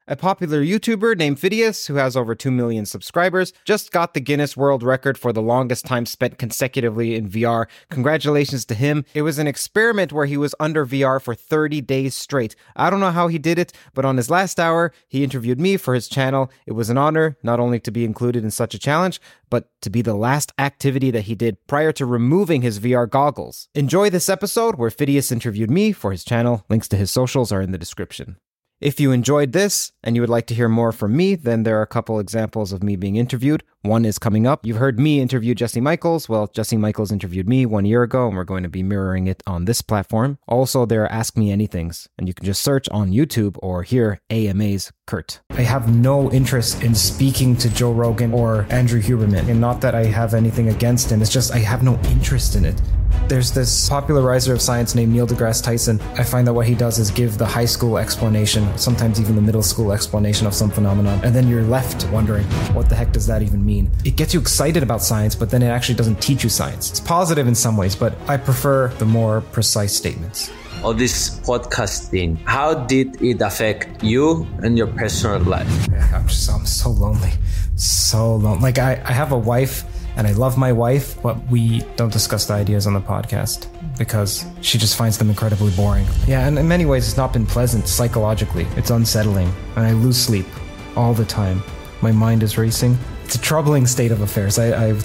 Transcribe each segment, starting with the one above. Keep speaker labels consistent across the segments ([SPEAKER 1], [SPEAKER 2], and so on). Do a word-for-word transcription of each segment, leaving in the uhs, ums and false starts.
[SPEAKER 1] A popular YouTuber named Phidias, who has over two million subscribers, just got the Guinness World Record for the longest time spent consecutively in V R. Congratulations to him. It was an experiment where he was under V R for thirty days straight. I don't know how he did it, but on his last hour, he interviewed me for his channel. It was an honor not only to be included in such a challenge, but to be the last activity that he did prior to removing his V R goggles. Enjoy this episode where Phidias interviewed me for his channel. Links to his socials are in the description. If you enjoyed this and you would like to hear more from me, then there are a couple examples of me being interviewed. One is coming up. You've heard me interview Jesse Michaels. Well, Jesse Michaels interviewed me one year ago, and we're going to be mirroring it on this platform. Also, there are Ask Me Anythings, and you can just search on YouTube or hear A M A's Kurt. I have no interest in speaking to Joe Rogan or Andrew Huberman, and not that I have anything against him. It's just I have no interest in it. There's this popularizer of science named Neil deGrasse Tyson. I find that what he does is give the high school explanation, sometimes even the middle school explanation of some phenomenon, and then you're left wondering, what the heck does that even mean? It gets you excited about science, but then it actually doesn't teach you science. It's positive in some ways, but I prefer the more precise statements.
[SPEAKER 2] All this podcasting, how did it affect you and your personal life?
[SPEAKER 1] Yeah, I'm just, I'm so lonely. So lonely. Like, I, I have a wife, and I love my wife, but we don't discuss the ideas on the podcast because she just finds them incredibly boring. Yeah, and in many ways, it's not been pleasant psychologically. It's unsettling, and I lose sleep all the time. My mind is racing. It's a troubling state of affairs. I, I...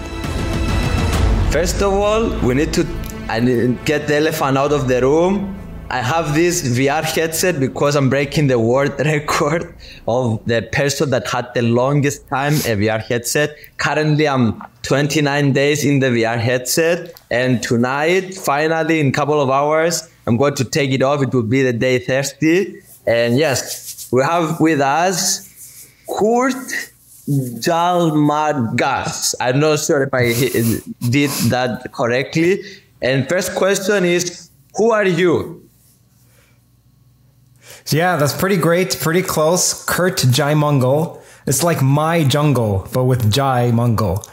[SPEAKER 2] First of all, we need to I need to get the elephant out of the room. I have this V R headset because I'm breaking the world record of the person that had the longest time a V R headset. Currently, I'm twenty-nine days in the V R headset. And tonight, finally, in a couple of hours, I'm going to take it off. It will be the day thirty. And yes, we have with us Kurt Jalmargas. I'm not sure if I did that correctly. And first question is, who are you?
[SPEAKER 1] Yeah, that's pretty great. Pretty close. Kurt Jaimungal. It's like My Jungle, but with Jaimungal.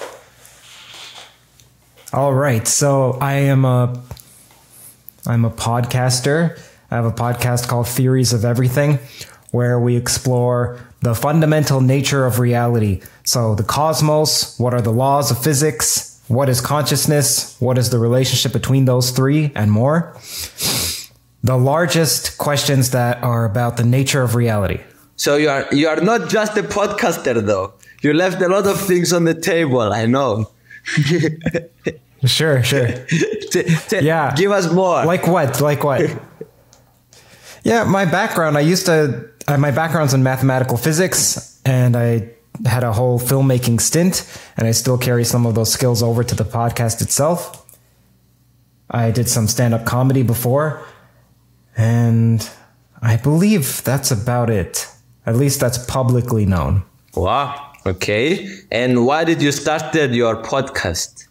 [SPEAKER 1] All right. So I am a, I'm a podcaster. I have a podcast called Theories of Everything, where we explore the fundamental nature of reality. So the cosmos, what are the laws of physics? What is consciousness? What is the relationship between those three and more? The largest questions that are about the nature of reality.
[SPEAKER 2] So you are you are not just a podcaster, though. You left a lot of things on the table, I know.
[SPEAKER 1] Sure, sure.
[SPEAKER 2] t- t-
[SPEAKER 1] yeah.
[SPEAKER 2] Give us more.
[SPEAKER 1] Like what? Like what? Yeah, my background, I used to, uh, my background's in mathematical physics, and I had a whole filmmaking stint, and I still carry some of those skills over to the podcast itself. I did some stand-up comedy before, and I believe that's about it. At least that's publicly known.
[SPEAKER 2] Wow. Okay. And why did you start your podcast?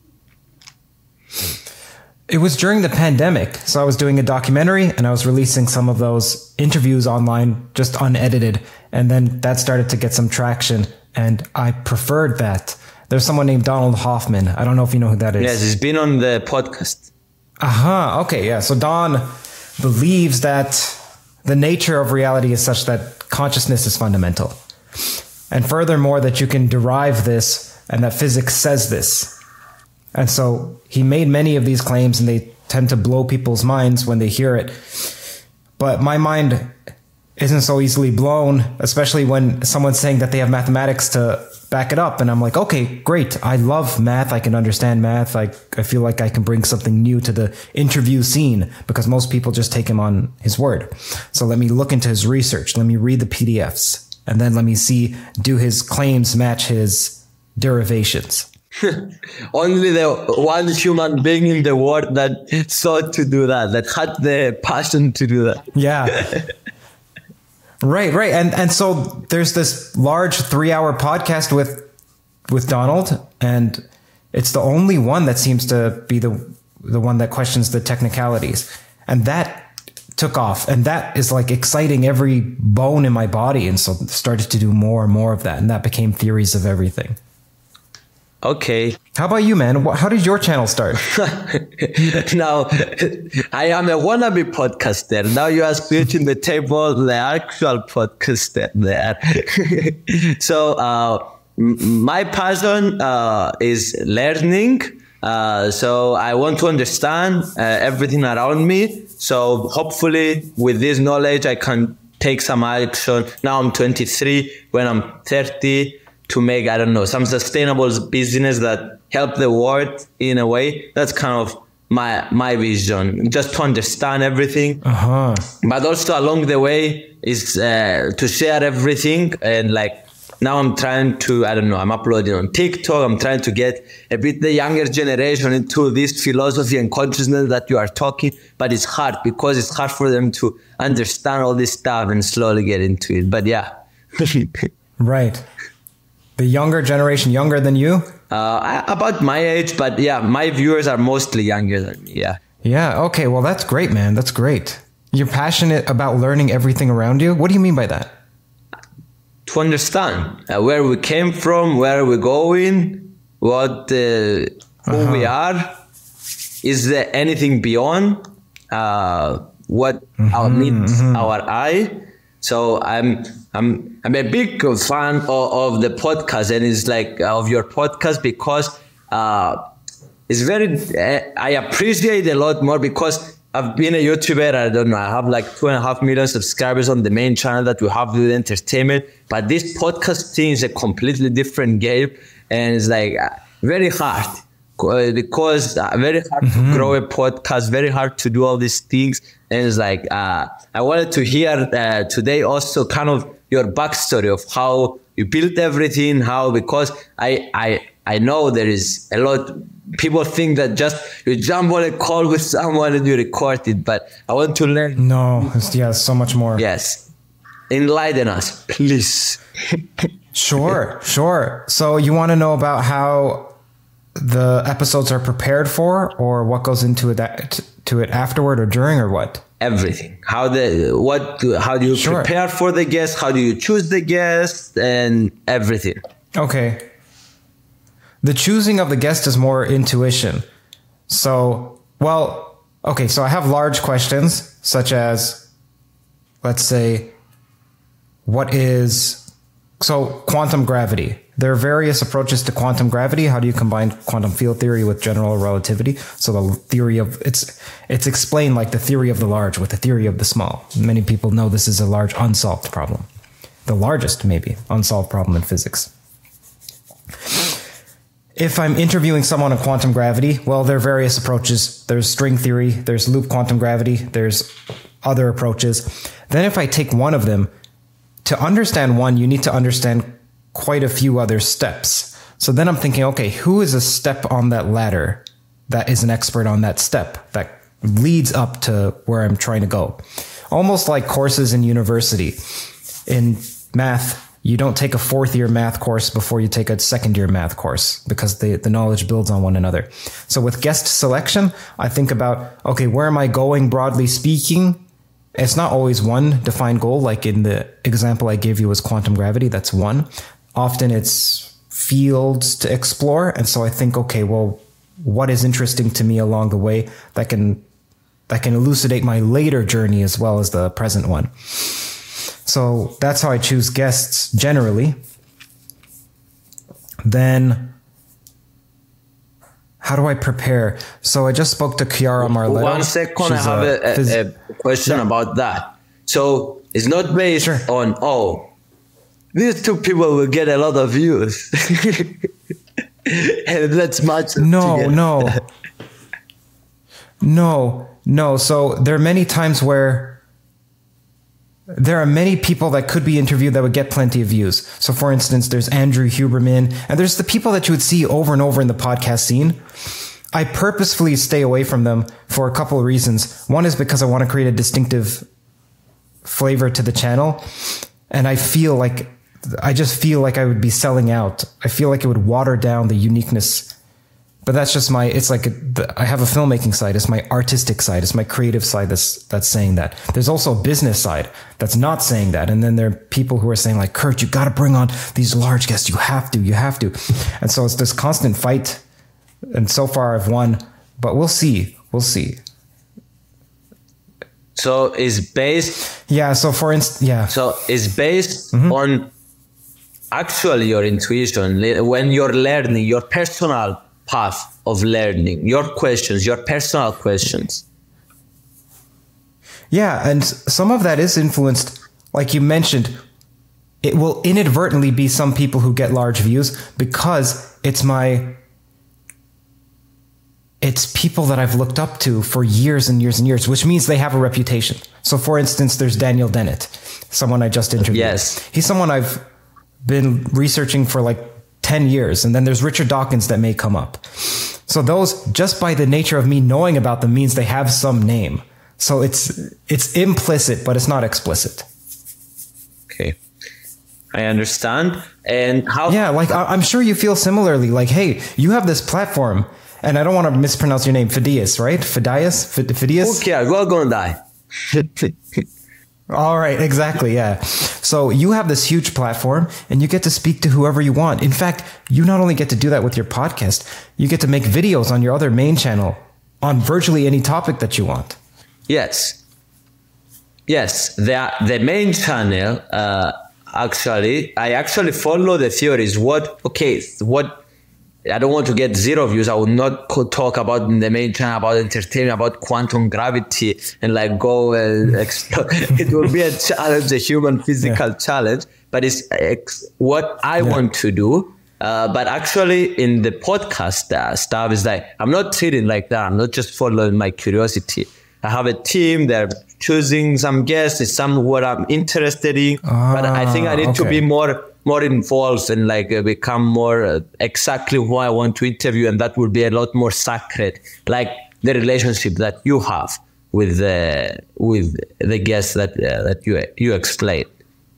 [SPEAKER 1] It was during the pandemic. So I was doing a documentary and I was releasing some of those interviews online, just unedited. And then that started to get some traction, and I preferred that. There's someone named Donald Hoffman. I don't know if you know who that is.
[SPEAKER 2] Yes, he's been on the podcast.
[SPEAKER 1] Aha. Uh-huh. Okay. Yeah. So Don believes that the nature of reality is such that consciousness is fundamental. And furthermore, that you can derive this and that physics says this. And so he made many of these claims, and they tend to blow people's minds when they hear it. But my mind isn't so easily blown, especially when someone's saying that they have mathematics to back it up. And I'm like, okay, great. I love math. I can understand math. I, I feel like I can bring something new to the interview scene, because most people just take him on his word. So let me look into his research. Let me read the P D Fs. And then let me see, do his claims match his derivations?
[SPEAKER 2] Only the one human being in the world that sought to do that, that had the passion to do that.
[SPEAKER 1] Yeah. Right, right. And and so there's this large three-hour podcast with with Donald, and it's the only one that seems to be the the one that questions the technicalities. And that took off, and that is like exciting every bone in my body, and so started to do more and more of that, and that became Theories of Everything.
[SPEAKER 2] Okay.
[SPEAKER 1] How about you, man? How did your channel start?
[SPEAKER 2] Now, I am a wannabe podcaster. Now you are switching the table, the actual podcaster there. So, uh, my passion uh, is learning. Uh, so I want to understand uh, everything around me. So hopefully with this knowledge, I can take some action. Now I'm twenty-three. When I'm thirty, to make, I don't know, some sustainable business that help the world in a way. That's kind of my my vision, just to understand everything.
[SPEAKER 1] Uh-huh.
[SPEAKER 2] But also along the way is uh, to share everything. And like now I'm trying to, I don't know, I'm uploading on TikTok. I'm trying to get a bit the younger generation into this philosophy and consciousness that you are talking. But it's hard because it's hard for them to understand all this stuff and slowly get into it. But yeah.
[SPEAKER 1] Right. The younger generation, younger than you?
[SPEAKER 2] Uh, about my age, but yeah, my viewers are mostly younger than me, yeah.
[SPEAKER 1] Yeah, okay, well, that's great, man. That's great. You're passionate about learning everything around you? What do you mean by that?
[SPEAKER 2] To understand uh, where we came from, where we're going, what, uh, who uh-huh. we are. Is there anything beyond uh, what mm-hmm, our meets mm-hmm. our eye? So I'm I'm I'm a big fan of, of the podcast, and it's like uh, of your podcast because uh, it's very uh, I appreciate it a lot more because I've been a YouTuber. I don't know. I have like two and a half million subscribers on the main channel that we have with entertainment. But this podcast thing is a completely different game, and it's like uh, very hard. Because uh, very hard mm-hmm. to grow a podcast, very hard to do all these things. And it's like, uh, I wanted to hear uh, today also kind of your backstory of how you built everything, how, because I, I, I know there is a lot, people think that just you jump on a call with someone and you record it, but I want to learn.
[SPEAKER 1] No, it's, yeah, so much more.
[SPEAKER 2] Yes. Enlighten us, please.
[SPEAKER 1] Sure, sure. So you want to know about how the episodes are prepared for, or what goes into it to it afterward or during, or what?
[SPEAKER 2] Everything. How the what? How do you sure. prepare for the guest? How do you choose the guest and everything?
[SPEAKER 1] Okay. The choosing of the guest is more intuition. So, well, okay. So I have large questions such as, let's say, what is so quantum gravity? There are various approaches to quantum gravity. How do you combine quantum field theory with general relativity? So the theory of it's it's explained like the theory of the large with the theory of the small. Many people know this is a large unsolved problem. The largest, maybe, unsolved problem in physics. If I'm interviewing someone on quantum gravity, well, there are various approaches. There's string theory, there's loop quantum gravity, there's other approaches. Then if I take one of them, to understand one, you need to understand quite a few other steps. So then I'm thinking, okay, who is a step on that ladder that is an expert on that step that leads up to where I'm trying to go? Almost like courses in university. In math, you don't take a fourth year math course before you take a second year math course because the, the knowledge builds on one another. So with guest selection, I think about, okay, where am I going broadly speaking? It's not always one defined goal. Like in the example I gave you was quantum gravity. That's one. Often it's fields to explore. And so I think, okay, well, what is interesting to me along the way that can, that can elucidate my later journey as well as the present one. So that's how I choose guests generally. Then how do I prepare? So I just spoke to Chiara Marletto.
[SPEAKER 2] One second, She's I have a, a, phys- a question yeah. about that. So it's not based sure. on, oh, these two people will get a lot of views. And that's much.
[SPEAKER 1] No, no. No, no. So there are many times where there are many people that could be interviewed that would get plenty of views. So for instance, there's Andrew Huberman, and there's the people that you would see over and over in the podcast scene. I purposefully stay away from them for a couple of reasons. One is because I want to create a distinctive flavor to the channel. And I feel like, I just feel like I would be selling out. I feel like it would water down the uniqueness but that's just my, it's like, a, the, I have a filmmaking side. It's my artistic side. It's my creative side that's, that's saying that. There's also a business side that's not saying that. And then there are people who are saying like, Kurt, you got to bring on these large guests. You have to, you have to. And so it's this constant fight. And so far I've won, but we'll see. We'll see.
[SPEAKER 2] So it's based.
[SPEAKER 1] Yeah. So for instance, yeah.
[SPEAKER 2] So it's based mm-hmm. on actually your intuition, when you're learning, your personal path of learning, your questions, your personal questions.
[SPEAKER 1] Yeah. And some of that is influenced, like you mentioned, it will inadvertently be some people who get large views because it's my, it's people that I've looked up to for years and years and years, which means they have a reputation. So for instance, there's Daniel Dennett, someone I just interviewed.
[SPEAKER 2] Yes.
[SPEAKER 1] He's someone I've been researching for like ten years. And then there's Richard Dawkins that may come up. So those, just by the nature of me knowing about them, means they have some name. So it's, it's implicit, but it's not explicit.
[SPEAKER 2] Okay. I understand. And how?
[SPEAKER 1] Yeah. Like I, I'm sure you feel similarly, like, hey, you have this platform. And I don't want to mispronounce your name, Phidias, right? Phidias? Phidias?
[SPEAKER 2] Okay, we're going to die.
[SPEAKER 1] All right, exactly, yeah. So you have this huge platform and you get to speak to whoever you want. In fact, you not only get to do that with your podcast, you get to make videos on your other main channel on virtually any topic that you want.
[SPEAKER 2] Yes. Yes, the, the main channel, uh, actually, I actually follow the theories. What, okay, what... I don't want to get zero views. I will not talk about in the main channel about entertainment, about quantum gravity, and like go and explore. It will be a challenge, a human physical yeah. challenge. But it's ex- what I yeah. want to do. Uh, but actually, in the podcast uh, stuff, is like I'm not treating like that. I'm not just following my curiosity. I have a team. They're choosing some guests. It's some what I'm interested in. Ah, but I think I need okay. to be more. more involved and like uh, become more uh, exactly who I want to interview, and that will be a lot more sacred, like the relationship that you have with the with the guests that uh, that you you explained.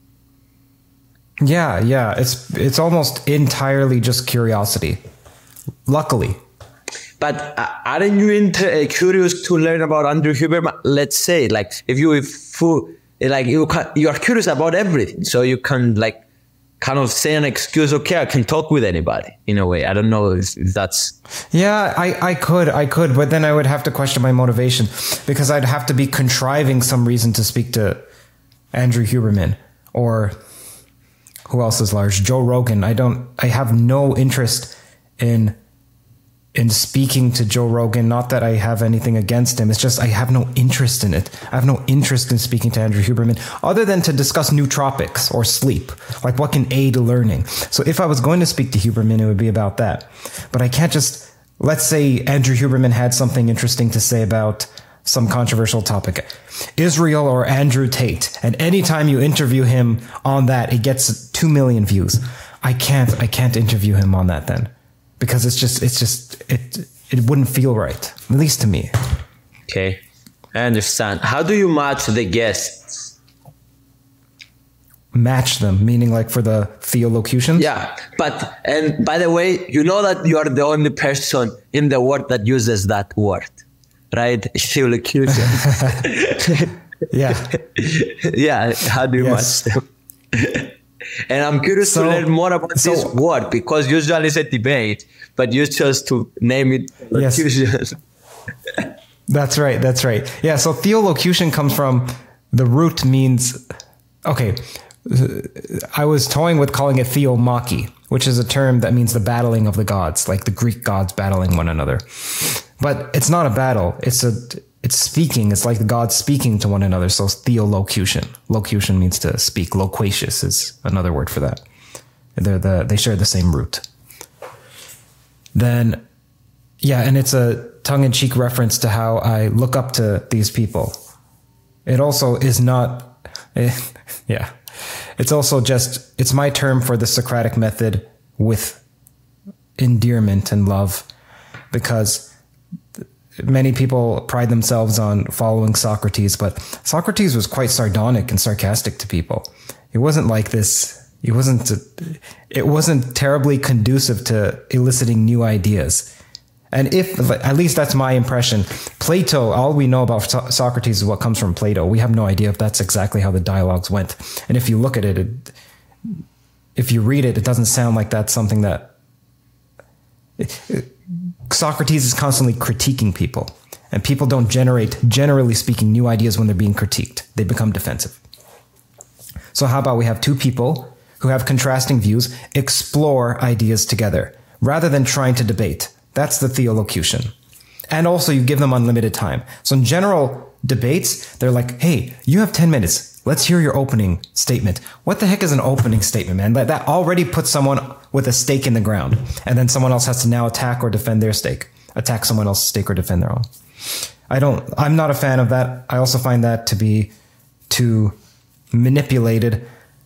[SPEAKER 1] Yeah, yeah, it's it's almost entirely just curiosity. Luckily,
[SPEAKER 2] but uh, aren't you inter- uh, curious to learn about Andrew Huberman? Let's say, like, if you if you, like you can, you are curious about everything, so you can like. Kind of say an excuse, okay, I can talk with anybody in a way. I don't know if, if that's...
[SPEAKER 1] Yeah, I, I could, I could, but then I would have to question my motivation because I'd have to be contriving some reason to speak to Andrew Huberman or who else is large? Joe Rogan. I don't, I have no interest in in speaking to Joe Rogan. Not that I have anything against him. It's just I have no interest in it. I have no interest in speaking to Andrew Huberman other than to discuss nootropics or sleep, like what can aid learning. So if I was going to speak to Huberman, it would be about that. But I can't just, let's say Andrew Huberman had something interesting to say about some controversial topic, Israel or Andrew Tate. And anytime you interview him on that, it gets two million views. I can't, I can't interview him on that then. Because it's just, it's just, it, it wouldn't feel right, at least to me.
[SPEAKER 2] Okay, I understand. How do you match the guests?
[SPEAKER 1] Match them, meaning like for the theolocutions?
[SPEAKER 2] Yeah, but, and by the way, you know that you are the only person in the world that uses that word, right? Theolocution.
[SPEAKER 1] Yeah.
[SPEAKER 2] Yeah, how do you yes. match them? And I'm curious so, to learn more about so, this word because usually it's a debate, but you chose to name it theolocution.
[SPEAKER 1] Yes. That's right. That's right. Yeah. So theolocution comes from the root means, okay, I was toying with calling it theomachy, which is a term that means the battling of the gods, like the Greek gods battling one another. But it's not a battle. It's a, it's speaking. It's like the gods speaking to one another. So theolocution. Locution means to speak. Loquacious is another word for that. They're the, they share the same root. Then, yeah, and it's a tongue-in-cheek reference to how I look up to these people. It also is not, eh, yeah. It's also just, it's my term for the Socratic method with endearment and love, because many people pride themselves on following Socrates, but Socrates was quite sardonic and sarcastic to people. It wasn't like this. It wasn't, it wasn't terribly conducive to eliciting new ideas.
[SPEAKER 3] And if, at least that's my impression, Plato, all we know about so- Socrates is what comes from Plato. We have no idea if that's exactly how the dialogues went. And if you look at it, it if you read it, it doesn't sound like that's something that... It, it, Socrates is constantly critiquing people. And people don't generate, generally speaking, new ideas when they're being critiqued. They become defensive. So how about we have two people who have contrasting views explore ideas together rather than trying to debate. That's the theolocution. And also you give them unlimited time. So in general debates, they're like, hey, you have ten minutes. Let's hear your opening statement. What the heck is an opening statement, man? That, that already puts someone with a stake in the ground. And then someone else has to now attack or defend their stake. Attack someone else's stake or defend their own. I don't, I'm not a fan of that. I also find that to be too manipulated.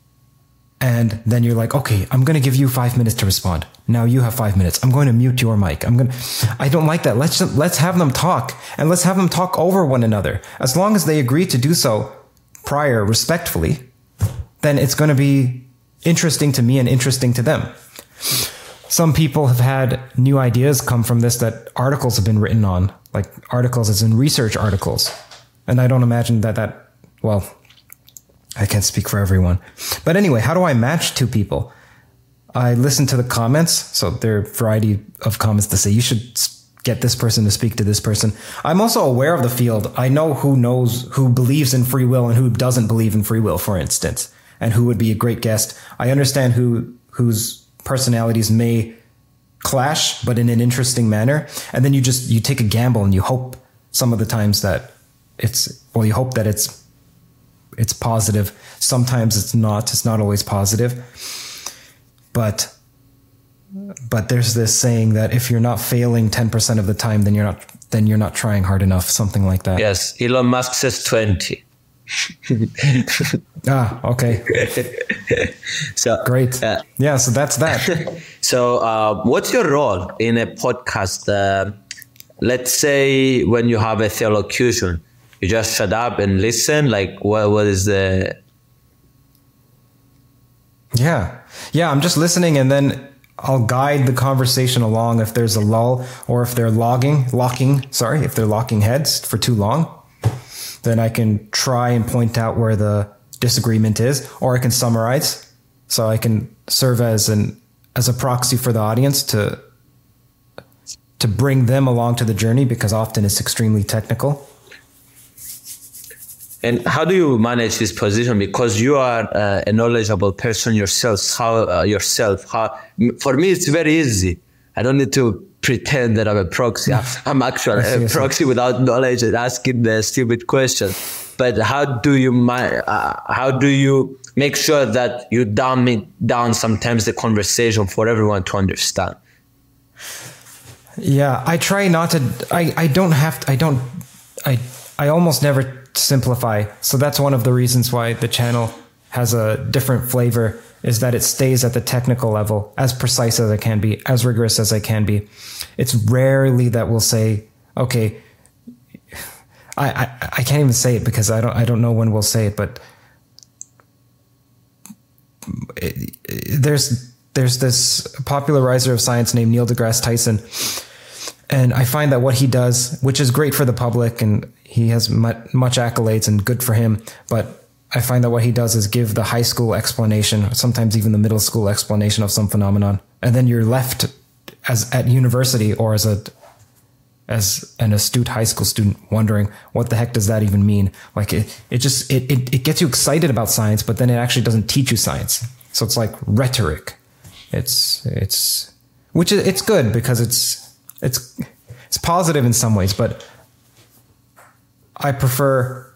[SPEAKER 3] And then you're like, okay, I'm going to give you five minutes to respond. Now you have five minutes. I'm going to mute your mic. I'm going to, I don't like that. Let's, let's have them talk, and let's have them talk over one another. As long as they agree to do so prior respectfully, then it's going to be interesting to me and interesting to them. Some people have had new ideas come from this that articles have been written on, like articles as in research articles. And I don't imagine that that, well, I can't speak for everyone. But anyway, how do I match two people? I listen to the comments. So there are a variety of comments to say, you should get this person to speak to this person. I'm also aware of the field. I know who knows, who believes in free will and who doesn't believe in free will, for instance, and who would be a great guest. I understand who, whose personalities may clash, but in an interesting manner. And then you just, you take a gamble and you hope some of the times that it's, well, you hope that it's, it's positive. Sometimes it's not. It's not always positive. But but there's this saying that if you're not failing ten percent of the time, then you're not then you're not trying hard enough, something like that.
[SPEAKER 2] Yes, Elon Musk says twenty.
[SPEAKER 3] Ah, okay.
[SPEAKER 2] So
[SPEAKER 3] great. Uh, yeah, so that's that.
[SPEAKER 2] So uh, what's your role in a podcast? Uh, let's say when you have a theolocution, you just shut up and listen? Like, what? What is the...
[SPEAKER 3] Yeah. Yeah, I'm just listening, and then I'll guide the conversation along if there's a lull, or if they're logging, locking, sorry, if they're locking heads for too long, then I can try and point out where the disagreement is, or I can summarize. So I can serve as an as a proxy for the audience to to bring them along to the journey, because often it's extremely technical.
[SPEAKER 2] And how do you manage this position? Because you are uh, a knowledgeable person yourself. How uh, yourself? How for me, it's very easy. I don't need to pretend that I'm a proxy. I'm actually a proxy without knowledge and asking the stupid question. But how do you uh, how do you make sure that you dumb it down sometimes the conversation for everyone to understand?
[SPEAKER 3] Yeah, I try not to. I, I don't have to. I don't. I I almost never simplify. So that's one of the reasons why the channel has a different flavor, is that it stays at the technical level, as precise as I can be, as rigorous as I can be. It's rarely that we'll say, okay, I, I, I can't even say it because I don't, I don't know when we'll say it, but it, it, there's, there's this popularizer of science named Neil deGrasse Tyson. And I find that what he does, which is great for the public, and he has much, much accolades and good for him, but I find that what he does is give the high school explanation, sometimes even the middle school explanation of some phenomenon. And then you're left as at university or as a, as an astute high school student wondering, what the heck does that even mean? Like it, it just, it, it, it gets you excited about science, but then it actually doesn't teach you science. So it's like rhetoric. It's, it's, which is, it's good because it's, it's, it's positive in some ways, but I prefer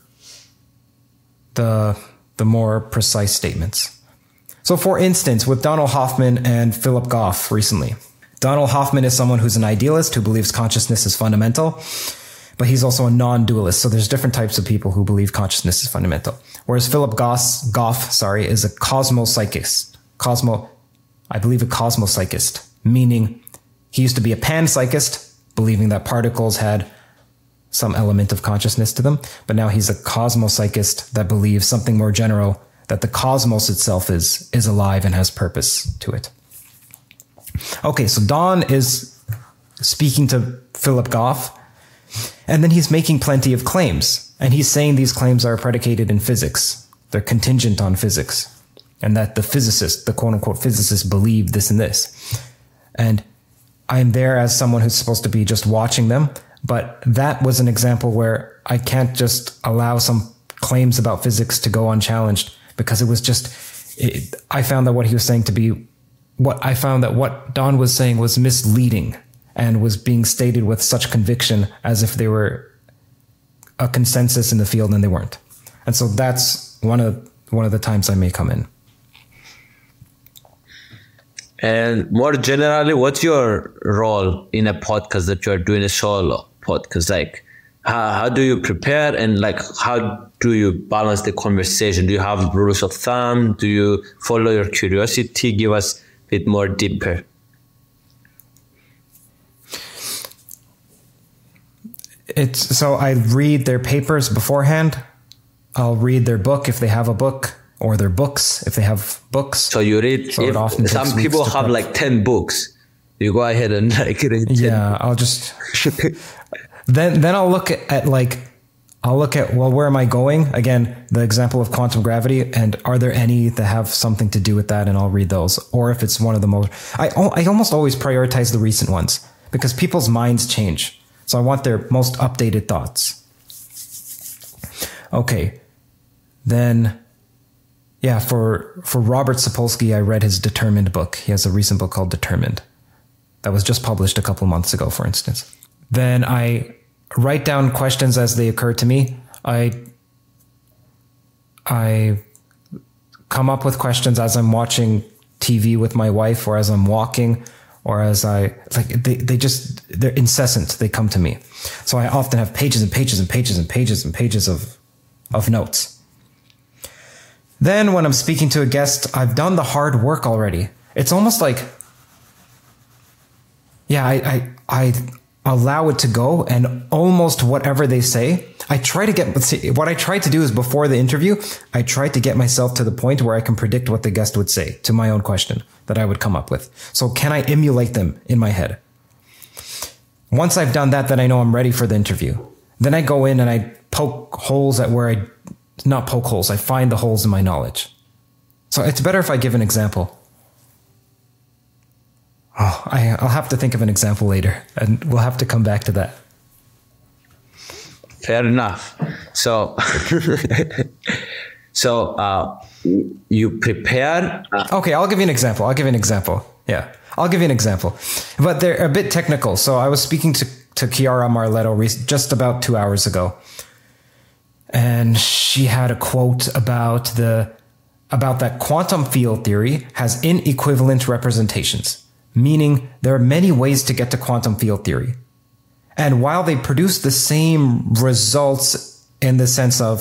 [SPEAKER 3] the, the more precise statements. So for instance, with Donald Hoffman and Philip Goff recently, Donald Hoffman is someone who's an idealist who believes consciousness is fundamental, but he's also a non-dualist. So there's different types of people who believe consciousness is fundamental. Whereas Philip Goff, Goff, sorry, is a cosmopsychist. Cosmo, I believe a cosmopsychist, meaning he used to be a panpsychist, believing that particles had some element of consciousness to them. But now he's a cosmopsychist that believes something more general, that the cosmos itself is, is alive and has purpose to it. Okay, so Don is speaking to Philip Goff. And then he's making plenty of claims. And he's saying these claims are predicated in physics. They're contingent on physics. And that the physicists, the quote unquote physicists, believe this and this. And I'm there as someone who's supposed to be just watching them. But that was an example where I can't just allow some claims about physics to go unchallenged, because it was just, it, I found that what he was saying to be, what I found that what Don was saying was misleading and was being stated with such conviction as if they were a consensus in the field, and they weren't. And so that's one of, one of the times I may come in.
[SPEAKER 2] And more generally, what's your role in a podcast that you're doing, a solo podcast? Like, how, how do you prepare, and like, how do you balance the conversation? Do you have rules of thumb? Do you follow your curiosity? Give us a bit more deeper.
[SPEAKER 3] It's so I read their papers beforehand. I'll read their book if they have a book, or their books if they have books.
[SPEAKER 2] So you read,
[SPEAKER 3] so
[SPEAKER 2] if some people have prep. like ten books, you go ahead and like read ten.
[SPEAKER 3] Yeah, I'll just, then, then I'll look at, at like, I'll look at, well, where am I going? Again, the example of quantum gravity, and are there any that have something to do with that? And I'll read those. Or if it's one of the most, I, I almost always prioritize the recent ones, because people's minds change. So I want their most updated thoughts. Okay. Then, yeah, for, for Robert Sapolsky, I read his Determined book. He has a recent book called Determined that was just published a couple months ago, for instance. Then I write down questions as they occur to me. I, I come up with questions as I'm watching T V with my wife, or as I'm walking, or as I, like, they, they just, they're incessant. They come to me. So I often have pages and pages and pages and pages and pages of, of notes. Then when I'm speaking to a guest, I've done the hard work already. It's almost like, yeah, I, I, I allow it to go, and almost whatever they say, I try to get, what I try to do is before the interview, I try to get myself to the point where I can predict what the guest would say to my own question that I would come up with. So can I emulate them in my head? Once I've done that, then I know I'm ready for the interview. Then I go in and I poke holes at where I, not poke holes, I find the holes in my knowledge. So it's better if I give an example. Oh, I, I'll have to think of an example later, and we'll have to come back to that.
[SPEAKER 2] Fair enough. So, so uh, you prepare.
[SPEAKER 3] Okay, I'll give you an example. I'll give you an example. Yeah, I'll give you an example. But they're a bit technical. So I was speaking to, to Chiara Marletto just about two hours ago. And she had a quote about the about that quantum field theory has inequivalent representations, meaning there are many ways to get to quantum field theory. And while they produce the same results in the sense of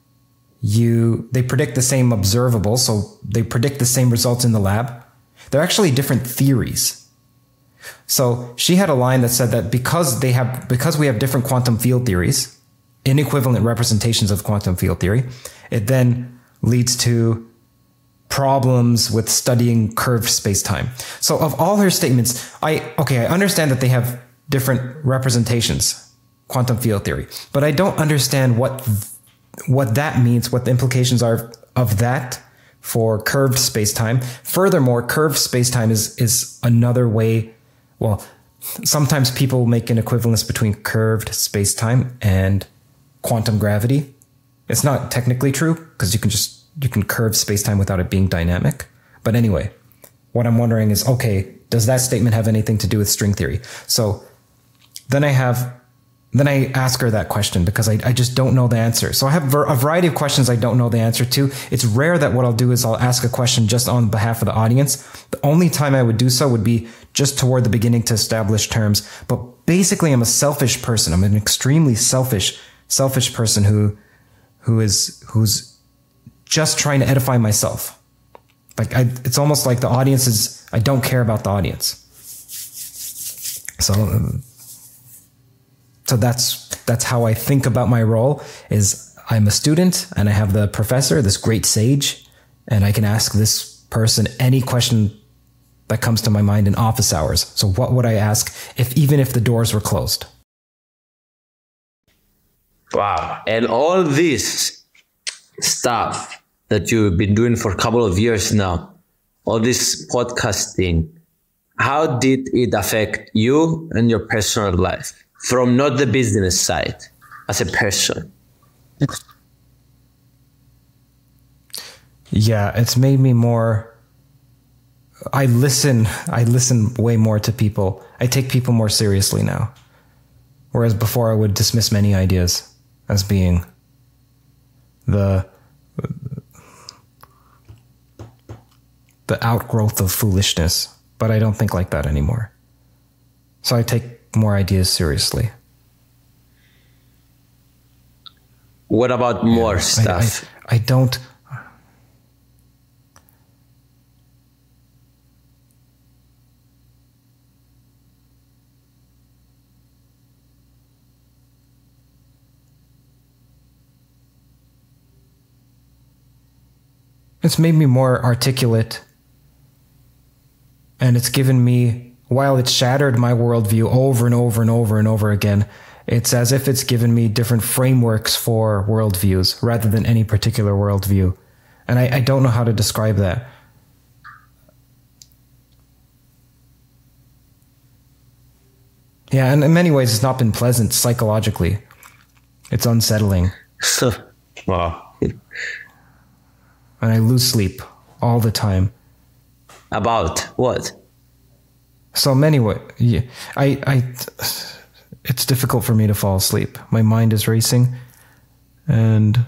[SPEAKER 3] you, they predict the same observable, so they predict the same results in the lab, they're actually different theories. So she had a line that said that because they have, because we have different quantum field theories, inequivalent representations of quantum field theory, it then leads to problems with studying curved space-time. So of all her statements, I, okay, I understand that they have different representations, quantum field theory, but I don't understand what, what that means, what the implications are of that for curved space-time. Furthermore, curved space-time is, is another way, well, sometimes people make an equivalence between curved space-time and quantum gravity. It's not technically true, because you can just, you can curve space-time without it being dynamic. But anyway, what I'm wondering is, okay, does that statement have anything to do with string theory? So then I have, then I ask her that question because I, I just don't know the answer. So I have a variety of questions I don't know the answer to. It's rare that what I'll do is I'll ask a question just on behalf of the audience. The only time I would do so would be just toward the beginning to establish terms. But basically, I'm a selfish person. I'm an extremely selfish, selfish person who, who is, who's just trying to edify myself. Like I, it's almost like the audience is, I don't care about the audience. So, um, so that's, that's how I think about my role is I'm a student and I have the professor, this great sage, and I can ask this person any question that comes to my mind in office hours. So what would I ask if even if the doors were closed?
[SPEAKER 2] Wow. And all this stuff that you've been doing for a couple of years now, all this podcasting, how did it affect you and your personal life from not the business side as a person?
[SPEAKER 3] Yeah, it's made me more, I listen, I listen way more to people. I take people more seriously now. Whereas before I would dismiss many ideas as being the, the outgrowth of foolishness. But I don't think like that anymore. So I take more ideas seriously.
[SPEAKER 2] What about more
[SPEAKER 3] yeah,
[SPEAKER 2] stuff?
[SPEAKER 3] I, I, I don't... It's made me more articulate. And it's given me, while it shattered my worldview over and over and over and over again, it's as if it's given me different frameworks for worldviews rather than any particular worldview. And I, I don't know how to describe that. Yeah, and in many ways, it's not been pleasant psychologically. It's unsettling.
[SPEAKER 2] Wow.
[SPEAKER 3] And I lose sleep all the time.
[SPEAKER 2] About what?
[SPEAKER 3] So many ways. Yeah, I, I, it's difficult for me to fall asleep. My mind is racing, and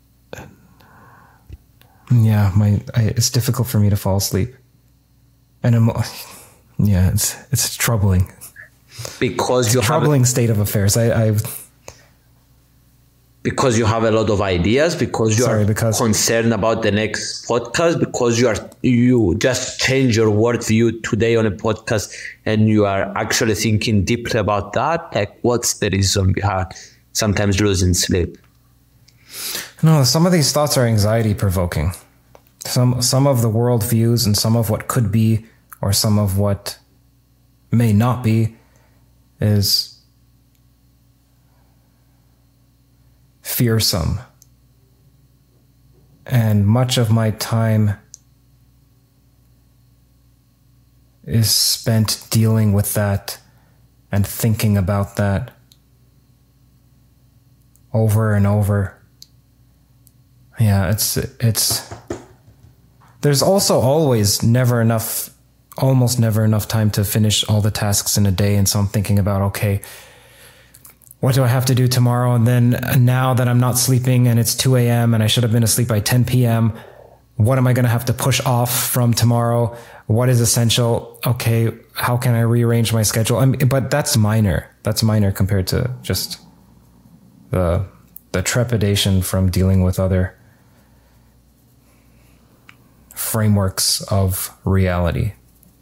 [SPEAKER 3] yeah, my I, it's difficult for me to fall asleep. And I'm, yeah, it's it's troubling.
[SPEAKER 2] Because
[SPEAKER 3] it's
[SPEAKER 2] you
[SPEAKER 3] a troubling
[SPEAKER 2] have a,
[SPEAKER 3] state of affairs. I, I
[SPEAKER 2] because you have a lot of ideas, because you
[SPEAKER 3] sorry,
[SPEAKER 2] are
[SPEAKER 3] because,
[SPEAKER 2] concerned about the next podcast, because you are you just change your worldview today on a podcast, and you are actually thinking deeply about that. Like, what's the reason behind sometimes losing sleep?
[SPEAKER 3] No, some of these thoughts are anxiety provoking. Some some of the worldviews and some of what could be, or some of what may not be, is fearsome. And much of my time is spent dealing with that and thinking about that over and over. Yeah, it's it's there's also always never enough almost never enough time to finish all the tasks in a day, and so I'm thinking about, okay, what do I have to do tomorrow? And then now that I'm not sleeping and it's two a.m. and I should have been asleep by ten p.m., what am I going to have to push off from tomorrow? What is essential? Okay, how can I rearrange my schedule? I mean, but that's minor. That's minor compared to just the the trepidation from dealing with other frameworks of reality.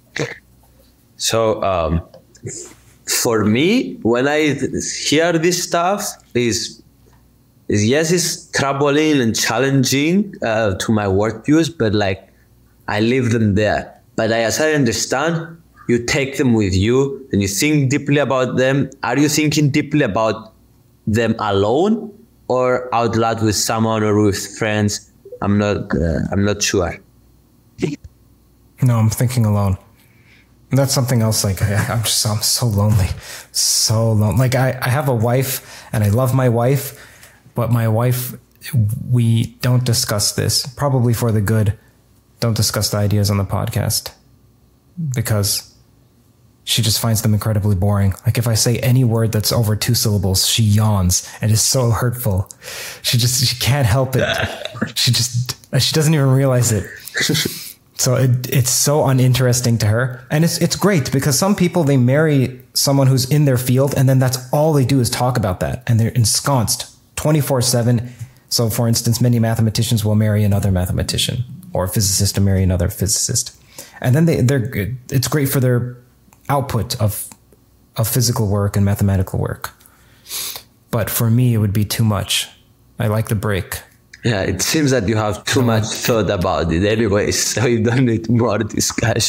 [SPEAKER 2] So, um, for me, when I hear this stuff, is is yes, it's troubling and challenging uh, to my worldviews, but like I leave them there. But I, as I understand, you take them with you and you think deeply about them. Are you thinking deeply about them alone or out loud with someone or with friends? I'm not. Uh, I'm not sure.
[SPEAKER 3] No, I'm thinking alone. That's something else. Like I, I'm just, I'm so lonely, so lonely. Like I, I have a wife and I love my wife, but my wife, we don't discuss this, probably for the good. Don't discuss the ideas on the podcast because she just finds them incredibly boring. Like if I say any word that's over two syllables, she yawns and is so hurtful. She just, she can't help it. She just, she doesn't even realize it. So it, it's so uninteresting to her. And it's it's great because some people, they marry someone who's in their field and then that's all they do is talk about that. And they're ensconced twenty-four seven. So for instance, many mathematicians will marry another mathematician, or a physicist to marry another physicist. And then they, they're it's great for their output of, of physical work and mathematical work. But for me, it would be too much. I like the break.
[SPEAKER 2] Yeah, it seems that you have too much thought about it anyway, so you don't need more discussion.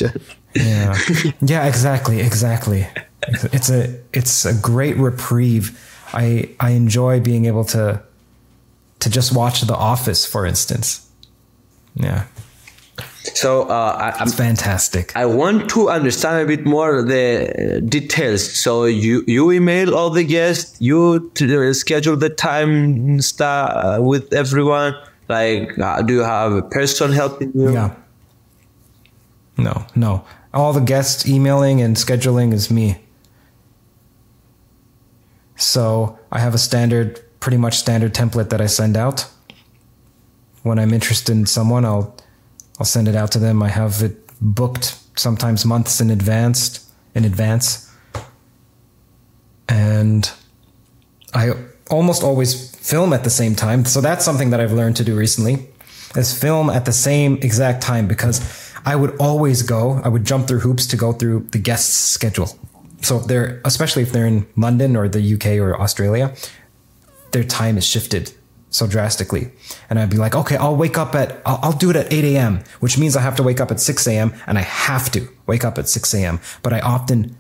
[SPEAKER 3] Yeah. Yeah, exactly. Exactly. It's a, it's a great reprieve. I, I enjoy being able to, to just watch The Office, for instance. Yeah.
[SPEAKER 2] So uh, I, I'm
[SPEAKER 3] It's fantastic.
[SPEAKER 2] I want to understand a bit more the details. So you, you email all the guests, you to schedule the time stuff uh, with everyone. Like, uh, do you have a person helping you?
[SPEAKER 3] Yeah. No, no. All the guests emailing and scheduling is me. So I have a standard, pretty much standard template that I send out. When I'm interested in someone, I'll I'll send it out to them. I have it booked sometimes months in advance, in advance. And I almost always film at the same time. So that's something that I've learned to do recently, is film at the same exact time, because I would always go, I would jump through hoops to go through the guest's schedule. So if they're, especially if they're in London or the U K or Australia, their time is shifted so drastically. And I'd be like, okay, I'll wake up at, I'll, I'll do it at eight a.m., which means I have to wake up at six a.m. and I have to wake up at six a.m. But I often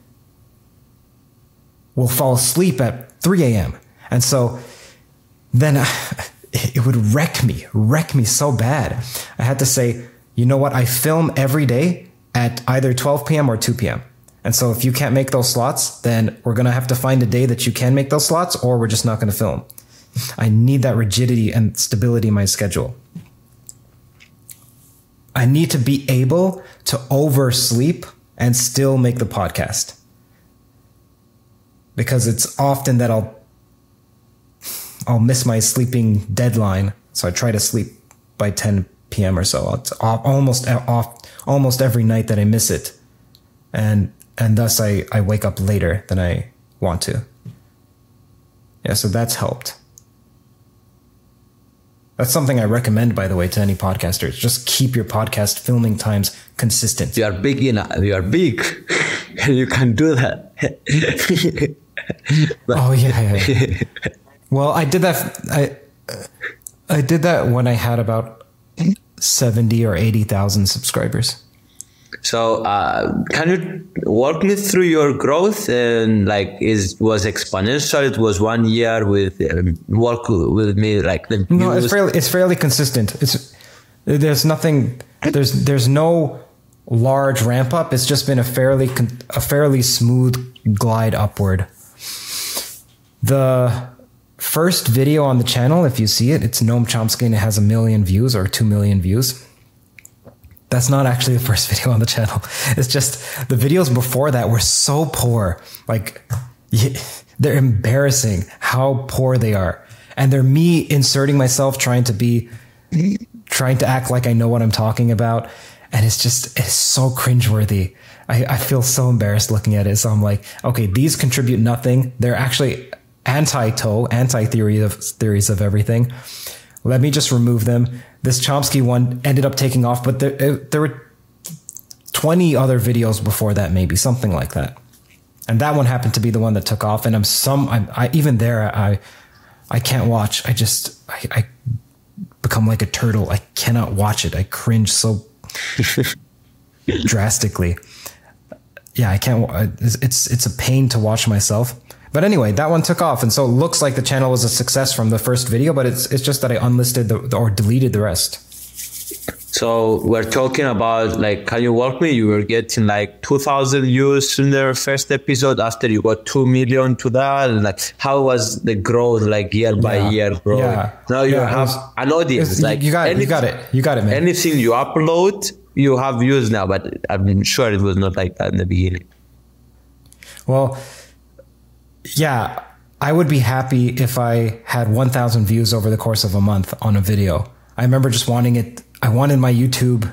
[SPEAKER 3] will fall asleep at three a.m. And so then it would wreck me, wreck me so bad. I had to say, you know what? I film every day at either twelve p.m. or two p.m. And so if you can't make those slots, then we're going to have to find a day that you can make those slots, or we're just not going to film. I need that rigidity and stability in my schedule. I need to be able to oversleep and still make the podcast. Because it's often that I'll I'll miss my sleeping deadline. So I try to sleep by ten p.m. or so. It's almost off, almost every night that I miss it. And and thus I, I wake up later than I want to. Yeah, so that's helped. That's something I recommend, by the way, to any podcasters. Just keep your podcast filming times consistent.
[SPEAKER 2] You are big enough. You are big. You can do that.
[SPEAKER 3] Oh, yeah, yeah. Well, I did that. I I did that when I had about seventy or eighty thousand subscribers.
[SPEAKER 2] So, uh, can you walk me through your growth? And like, is was exponential? It was one year with um, walk with me like the
[SPEAKER 3] no, it's fairly it's fairly consistent. It's there's nothing there's there's no large ramp up. It's just been a fairly a fairly smooth glide upward. The first video on the channel, if you see it, it's Noam Chomsky and it has a million views or two million views. That's not actually the first video on the channel. It's just the videos before that were so poor. Like, they're embarrassing how poor they are. And they're me inserting myself, trying to be, trying to act like I know what I'm talking about. And it's just, it's so cringeworthy. I, I feel so embarrassed looking at it. So I'm like, okay, these contribute nothing. They're actually anti-toe, anti-theory of theories of everything. Let me just remove them. This Chomsky one ended up taking off, but there, there were twenty other videos before that, maybe something like that. And that one happened to be the one that took off. And I'm some, I, I even there, I, I can't watch. I just, I, I become like a turtle. I cannot watch it. I cringe so drastically. Yeah, I can't. It's it's a pain to watch myself. But anyway, that one took off, and so it looks like the channel was a success from the first video, but it's it's just that I unlisted the, or deleted the rest.
[SPEAKER 2] So we're talking about, like, can you walk me? You were getting like two thousand views in the first episode. After you got two million to that, and like, how was the growth, like year by
[SPEAKER 3] Yeah.
[SPEAKER 2] year growing?
[SPEAKER 3] Yeah.
[SPEAKER 2] Now you
[SPEAKER 3] Yeah, it
[SPEAKER 2] have
[SPEAKER 3] was-
[SPEAKER 2] an audience.
[SPEAKER 3] It's-
[SPEAKER 2] Like
[SPEAKER 3] you got it.
[SPEAKER 2] any-
[SPEAKER 3] You got it. You got it, man.
[SPEAKER 2] Anything you upload, you have views now. But I'm sure it was not like that in the beginning.
[SPEAKER 3] Well, yeah, I would be happy if I had one thousand views over the course of a month on a video. I remember just wanting it. I wanted my YouTube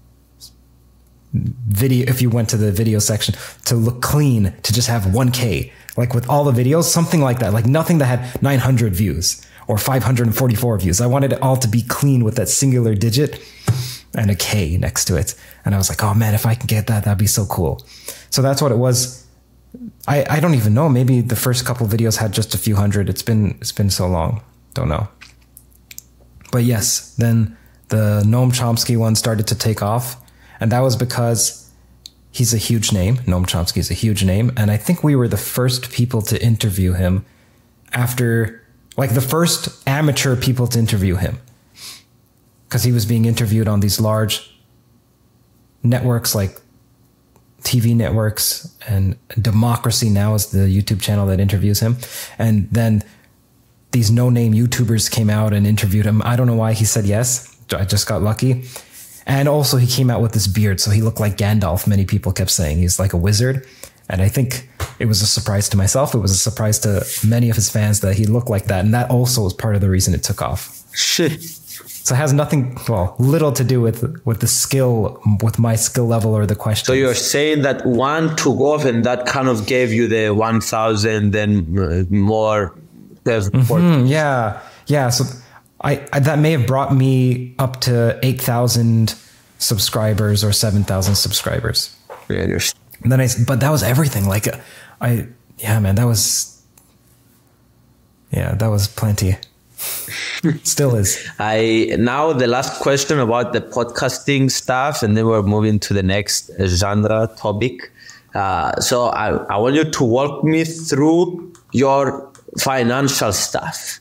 [SPEAKER 3] video, if you went to the video section, to look clean, to just have one K, like with all the videos, something like that, like nothing that had nine hundred views or five hundred forty-four views. I wanted it all to be clean with that singular digit and a K next to it. And I was like, oh man, if I can get that, that'd be so cool. So that's what it was. I, I don't even know. Maybe the first couple of videos had just a few hundred. It's been it's been so long. Don't know. But yes, then the Noam Chomsky one started to take off. And that was because he's a huge name. Noam Chomsky is a huge name. And I think we were the first people to interview him after, like the first amateur people to interview him. Because he was being interviewed on these large networks like T V networks, and Democracy Now! Is the YouTube channel that interviews him. And then these no-name YouTubers came out and interviewed him. I don't know why he said yes. I just got lucky. And also he came out with this beard, so he looked like Gandalf. Many people kept saying he's like a wizard. And I think it was a surprise to myself. It was a surprise to many of his fans that he looked like that. And that also was part of the reason it took off.
[SPEAKER 2] Shit.
[SPEAKER 3] So it has nothing, well, little to do with with the skill, with my skill level or the question.
[SPEAKER 2] So you're saying that one took off and that kind of gave you the one thousand and more.
[SPEAKER 3] Mm-hmm, yeah, yeah. So I, I that may have brought me up to eight thousand subscribers or seven thousand subscribers.
[SPEAKER 2] Yeah, you're...
[SPEAKER 3] And then I, but that was everything. Like, I, yeah, man, that was, yeah, that was plenty. Still is.
[SPEAKER 2] I now the last question about the podcasting stuff, and then we're moving to the next genre topic. Uh, so I, I want you to walk me through your financial stuff.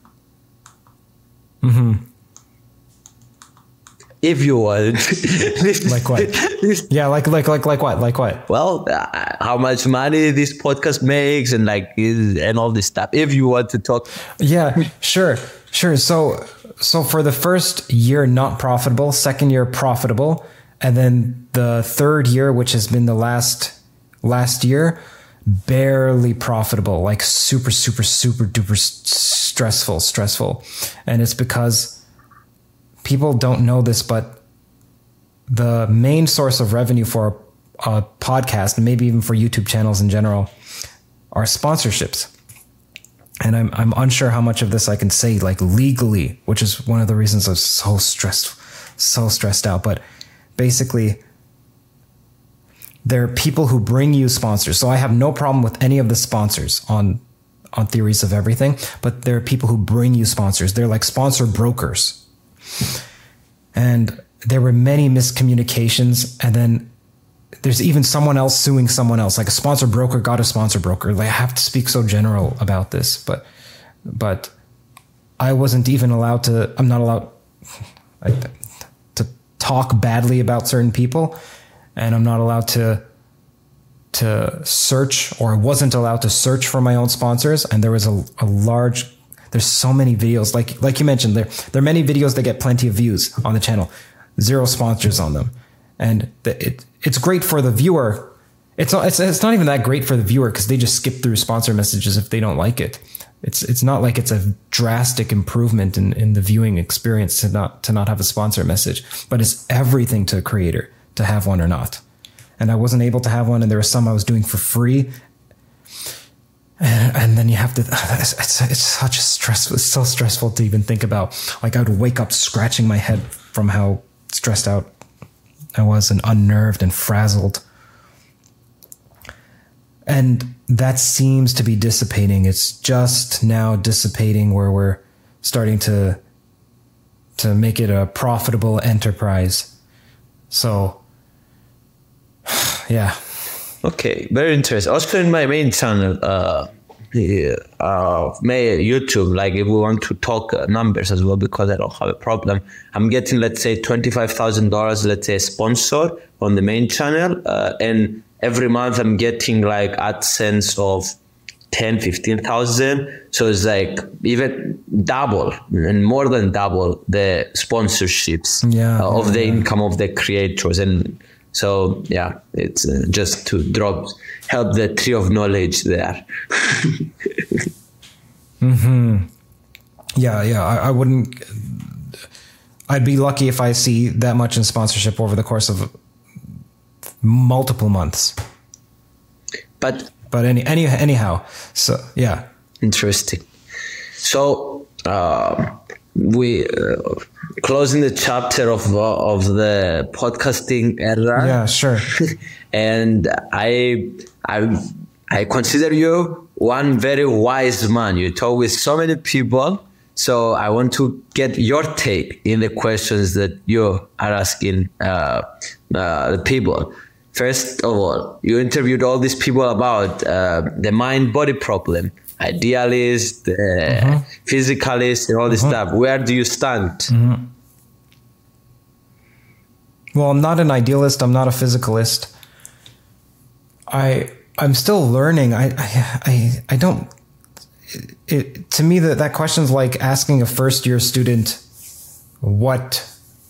[SPEAKER 3] Mm-hmm.
[SPEAKER 2] If you want.
[SPEAKER 3] Like what? Yeah, like like like like what? Like what?
[SPEAKER 2] Well, uh, how much money this podcast makes, and like and all this stuff. If you want to talk.
[SPEAKER 3] Yeah, sure, sure. So so for the first year, not profitable. Second year, profitable, and then the third year, which has been the last last year, barely profitable. Like super super super duper stressful, stressful, and it's because people don't know this, but the main source of revenue for a podcast, and maybe even for YouTube channels in general, are sponsorships. And I'm I'm unsure how much of this I can say like legally, which is one of the reasons I'm so stressed, so stressed out. But basically, there are people who bring you sponsors. So I have no problem with any of the sponsors on on Theories of Everything, but there are people who bring you sponsors. They're like sponsor brokers. And there were many miscommunications, and then there's even someone else suing someone else, like a sponsor broker got a sponsor broker. Like I have to speak so general about this, but but I wasn't even allowed to. I'm not allowed to talk badly about certain people, and I'm not allowed to to search, or wasn't allowed to search for my own sponsors. And there was a, a large. There's so many videos, like like you mentioned, there there are many videos that get plenty of views on the channel, zero sponsors on them, and the, it it's great for the viewer. It's not it's it's not even that great for the viewer because they just skip through sponsor messages if they don't like it. It's it's not like it's a drastic improvement in, in the viewing experience to not to not have a sponsor message, but it's everything to a creator to have one or not. And I wasn't able to have one, and there were some I was doing for free. And, and then you have to, it's, it's, it's such a stressful, it's so stressful to even think about. Like I would wake up scratching my head from how stressed out I was and unnerved and frazzled. And that seems to be dissipating. It's just now dissipating where we're starting to, to make it a profitable enterprise. So, yeah.
[SPEAKER 2] Okay, very interesting. Also in my main channel, uh, uh, my YouTube, like if we want to talk uh, numbers as well, because I don't have a problem, I'm getting, let's say, twenty-five thousand dollars, let's say, sponsor on the main channel. Uh, and every month I'm getting like AdSense of ten, fifteen thousand. So it's like even double and more than double the sponsorships
[SPEAKER 3] yeah,
[SPEAKER 2] uh, of
[SPEAKER 3] yeah,
[SPEAKER 2] the
[SPEAKER 3] yeah.
[SPEAKER 2] income of the creators. And so, yeah, it's uh, just to drop, help the tree of knowledge there.
[SPEAKER 3] mm-hmm. Yeah, yeah. I, I wouldn't, I'd be lucky if I see that much in sponsorship over the course of multiple months.
[SPEAKER 2] But,
[SPEAKER 3] but any, any, anyhow, so yeah.
[SPEAKER 2] Interesting. So, uh, we uh, closing the chapter of uh, of the podcasting era.
[SPEAKER 3] Yeah, sure.
[SPEAKER 2] And I I I consider you one very wise man. You talk with so many people, so I want to get your take in the questions that you are asking uh, uh, the people. first of all, you interviewed all these people about uh, the mind-body problem, idealist, uh, mm-hmm. physicalist, and all this mm-hmm. stuff. Where do you stand?
[SPEAKER 3] Mm-hmm. Well, I'm not an idealist. I'm not a physicalist. I I'm still learning. I I I, I don't. It, it, to me, that that question's like asking a first year student what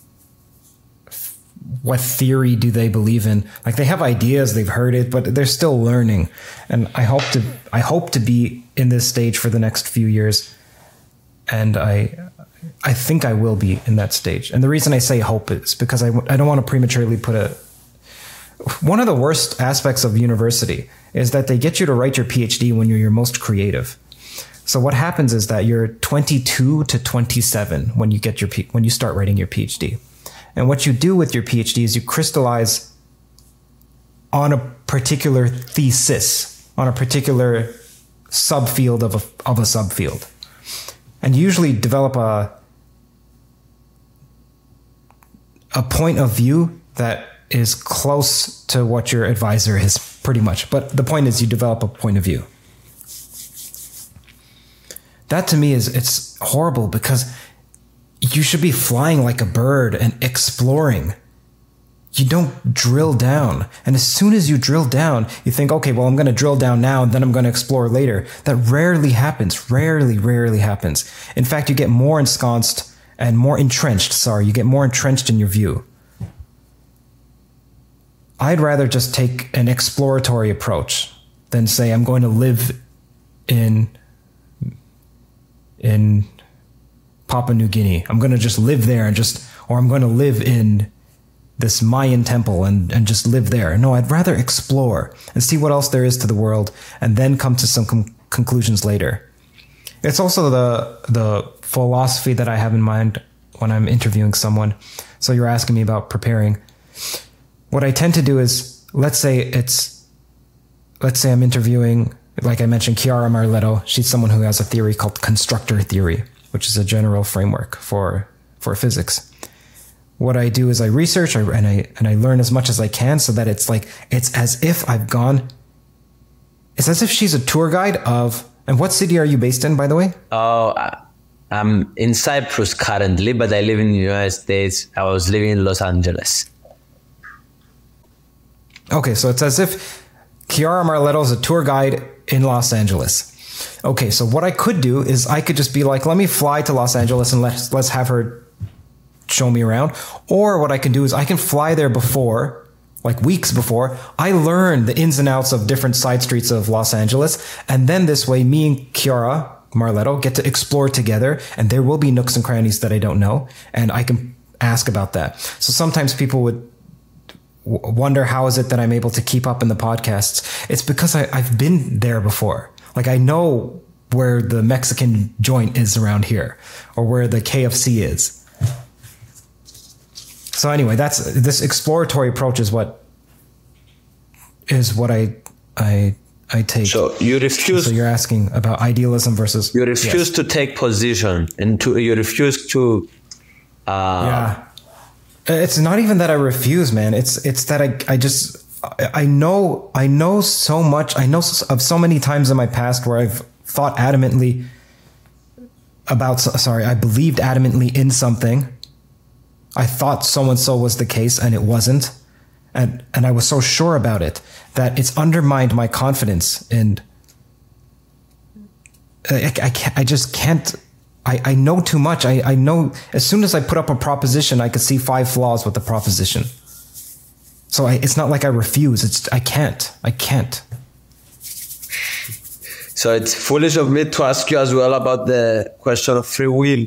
[SPEAKER 3] what theory do they believe in. Like, they have ideas, they've heard it, but they're still learning. And I hope to I hope to be in this stage for the next few years. And I I think I will be in that stage. And the reason I say hope is because I, I don't want to prematurely put a... One of the worst aspects of university is that they get you to write your PhD when you're your most creative. So what happens is that you're twenty-two to twenty-seven when you get your P, when you start writing your PhD. And what you do with your PhD is you crystallize on a particular thesis, on a particular subfield of a, of a subfield. And you usually develop a a point of view that is close to what your advisor is, pretty much. But the point is you develop a point of view. That to me is, it's horrible, because you should be flying like a bird and exploring. You don't drill down. And as soon as you drill down, you think, okay, well, I'm going to drill down now and then I'm going to explore later. That rarely happens. Rarely, rarely happens. In fact, you get more ensconced and more entrenched. Sorry, you get more entrenched in your view. I'd rather just take an exploratory approach than say I'm going to live in in Papua New Guinea. I'm going to just live there and just, or I'm going to live in this Mayan temple and, and just live there. No, I'd rather explore and see what else there is to the world and then come to some com- conclusions later. It's also the the philosophy that I have in mind when I'm interviewing someone. So you're asking me about preparing. What I tend to do is, let's say it's, let's say I'm interviewing, like I mentioned, Chiara Marletto. She's someone who has a theory called constructor theory, which is a general framework for, for physics. What I do is I research and I, and I learn as much as I can so that it's like, it's as if I've gone, it's as if she's a tour guide of, and what city are you based in, by the way?
[SPEAKER 2] Oh, I'm in Cyprus currently, but I live in the United States. I was living in Los Angeles.
[SPEAKER 3] Okay, so it's as if Chiara Marletto is a tour guide in Los Angeles. Okay, so what I could do is I could just be like, let me fly to Los Angeles and let's let's have her show me around. Or what I can do is I can fly there before, like weeks before. I learn the ins and outs of different side streets of Los Angeles. And then this way, me and Chiara Marletto get to explore together. And there will be nooks and crannies that I don't know. And I can ask about that. So sometimes people would wonder, how is it that I'm able to keep up in the podcasts? It's because I, I've been there before. Like, I know where the Mexican joint is around here, or where the K F C is. So anyway, that's this exploratory approach is what is what I I I take.
[SPEAKER 2] So you refuse.
[SPEAKER 3] So you're asking about idealism versus.
[SPEAKER 2] You refuse yes. to take position, and to you refuse to. Uh,
[SPEAKER 3] yeah. It's not even that I refuse, man. It's it's that I I just I know I know so much. I know of so many times in my past where I've thought adamantly about. Sorry, I believed adamantly in something. I thought so and so was the case, and it wasn't, and and I was so sure about it that it's undermined my confidence. And I I, can't, I just can't. I, I know too much. I, I know as soon as I put up a proposition, I could see five flaws with the proposition. So I, it's not like I refuse. It's I can't. I can't.
[SPEAKER 2] So it's foolish of me to ask you as well about the question of free will.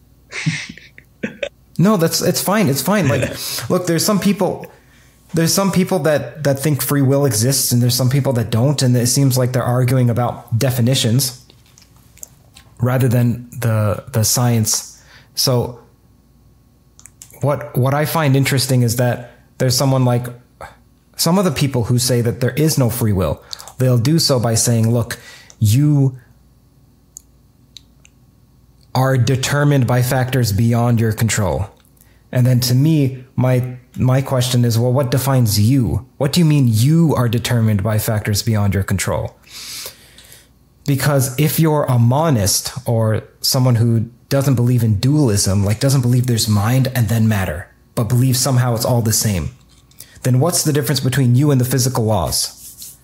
[SPEAKER 3] No, that's it's fine. It's fine. Like, look, there's some people. There's some people that that think free will exists, and there's some people that don't. And it seems like they're arguing about definitions rather than the the science. So what what I find interesting is that there's someone like some of the people who say that there is no free will. They'll do so by saying, look, you are determined by factors beyond your control. And then to me, my my question is, well, what defines you? What do you mean you are determined by factors beyond your control? Because if you're a monist or someone who doesn't believe in dualism, like doesn't believe there's mind and then matter, but believes somehow it's all the same, then what's the difference between you and the physical laws?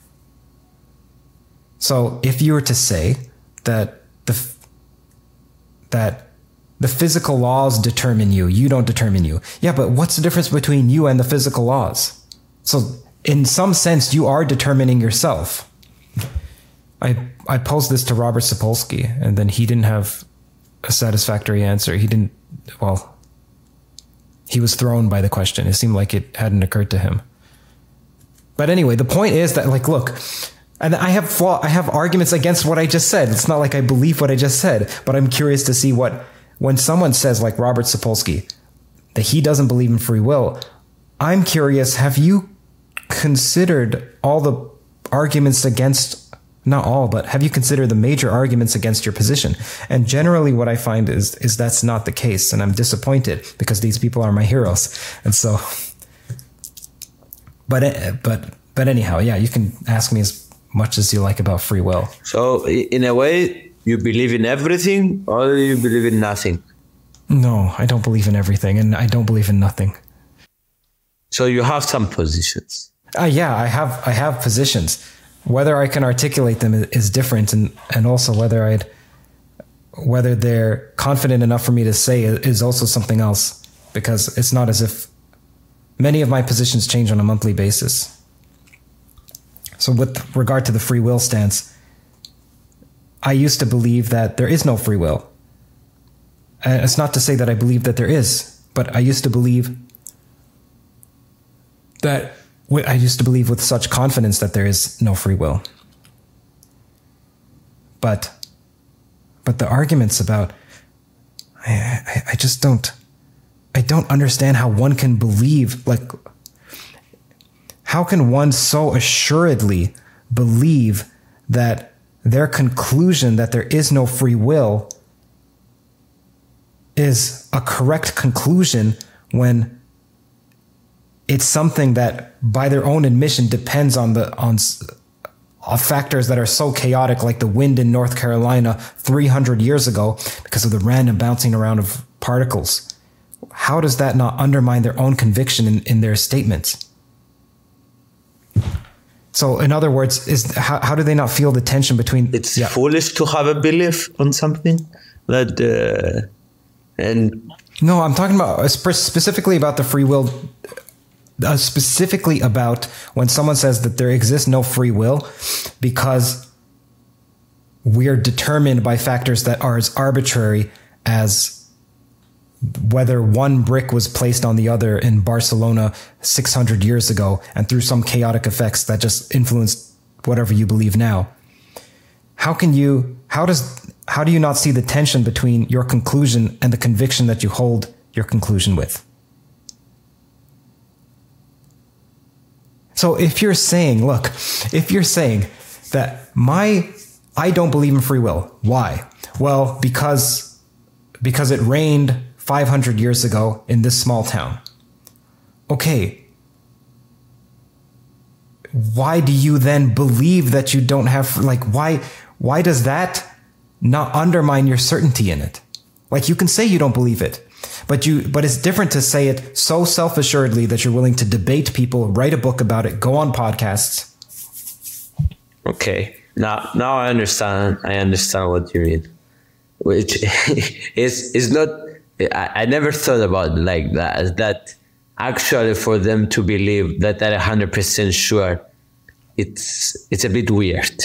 [SPEAKER 3] So if you were to say that the that the physical laws determine you, you don't determine you. Yeah, but what's the difference between you and the physical laws? So in some sense, you are determining yourself. I I posed this to Robert Sapolsky, and then he didn't have a satisfactory answer. He didn't, well, he was thrown by the question. It seemed like it hadn't occurred to him. But anyway, the point is that, like, look, and I have flaw, I have arguments against what I just said. It's not like I believe what I just said, but I'm curious to see what, when someone says, like Robert Sapolsky, that he doesn't believe in free will, I'm curious, have you considered all the arguments against, not all, but have you considered the major arguments against your position? And generally what I find is, is that's not the case. And I'm disappointed because these people are my heroes. And so, but, but, but anyhow, yeah, you can ask me as much as you like about free will.
[SPEAKER 2] So in a way, you believe in everything or you believe in nothing?
[SPEAKER 3] No, I don't believe in everything, and I don't believe in nothing.
[SPEAKER 2] So you have some positions.
[SPEAKER 3] Uh, yeah, I have I have positions. Whether I can articulate them is different, and, and also whether I'd whether they're confident enough for me to say is also something else, because it's not as if many of my positions change on a monthly basis. So with regard to the free will stance, I used to believe that there is no free will. And it's not to say that I believe that there is, but I used to believe that I used to believe with such confidence that there is no free will. But, but the arguments about, I, I, I just don't, I don't understand how one can believe, like, how can one so assuredly believe that their conclusion that there is no free will is a correct conclusion when it's something that, by their own admission, depends on the on, on factors that are so chaotic, like the wind in North Carolina three hundred years ago, because of the random bouncing around of particles. How does that not undermine their own conviction in, in their statements? So, in other words, is how, how do they not feel the tension between?
[SPEAKER 2] It's
[SPEAKER 3] yeah.
[SPEAKER 2] foolish to have a belief on something that, uh, and
[SPEAKER 3] no, I'm talking about uh, specifically about the free will. Uh, specifically about when someone says that there exists no free will because we are determined by factors that are as arbitrary as whether one brick was placed on the other in Barcelona six hundred years ago and through some chaotic effects that just influenced whatever you believe now. How can you, how does, how do you not see the tension between your conclusion and the conviction that you hold your conclusion with? So if you're saying, look, if you're saying that my, I don't believe in free will. Why? Well, because, because it rained five hundred years ago in this small town. Okay. Why do you then believe that you don't have, like, why, why does that not undermine your certainty in it? Like, you can say you don't believe it, but you, but it's different to say it so self-assuredly that you're willing to debate people, write a book about it, go on podcasts.
[SPEAKER 2] Okay. Now, now I understand. I understand what you mean, which is, is not, I, I never thought about it like that, that actually for them to believe that they're one hundred percent sure, it's, it's a bit weird.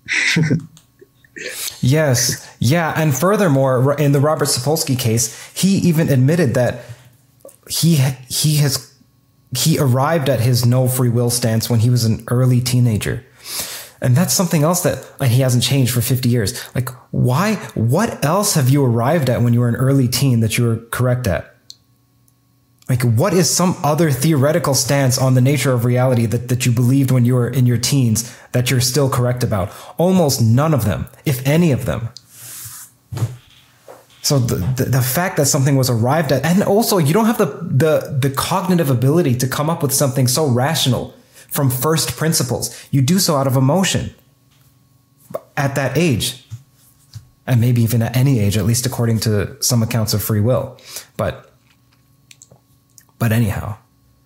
[SPEAKER 3] Yes. Yeah. And furthermore, in the Robert Sapolsky case, he even admitted that he, he has, he arrived at his no free will stance when he was an early teenager. And that's something else that, like, he hasn't changed for fifty years. Like, why, what else have you arrived at when you were an early teen that you were correct at? Like, what is some other theoretical stance on the nature of reality that, that you believed when you were in your teens that you're still correct about? Almost none of them, if any of them. So the, the, the fact that something was arrived at, and also you don't have the, the, the cognitive ability to come up with something so rational from first principles. You do so out of emotion at that age. And maybe even at any age, at least according to some accounts of free will. But, but anyhow.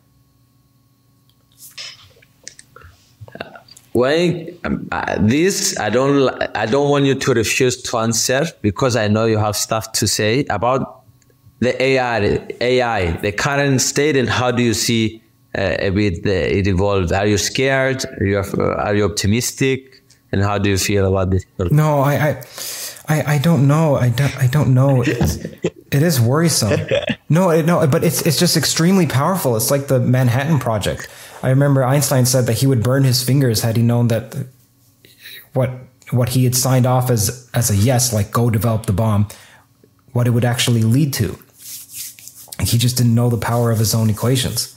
[SPEAKER 2] Well, um, uh, this I don't I don't want you to refuse to answer, because I know you have stuff to say about the A I, A I, the current state, and how do you see uh, a bit the, it evolved? Are you scared? Are you are you optimistic? And how do you feel about this?
[SPEAKER 3] No, I I, I, I don't know. I don't I don't know. It's, it is worrisome. No, it, no, but it's it's just extremely powerful. It's like the Manhattan Project. I remember Einstein said that he would burn his fingers had he known that what what he had signed off as as a yes, like go develop the bomb, what it would actually lead to. He just didn't know the power of his own equations.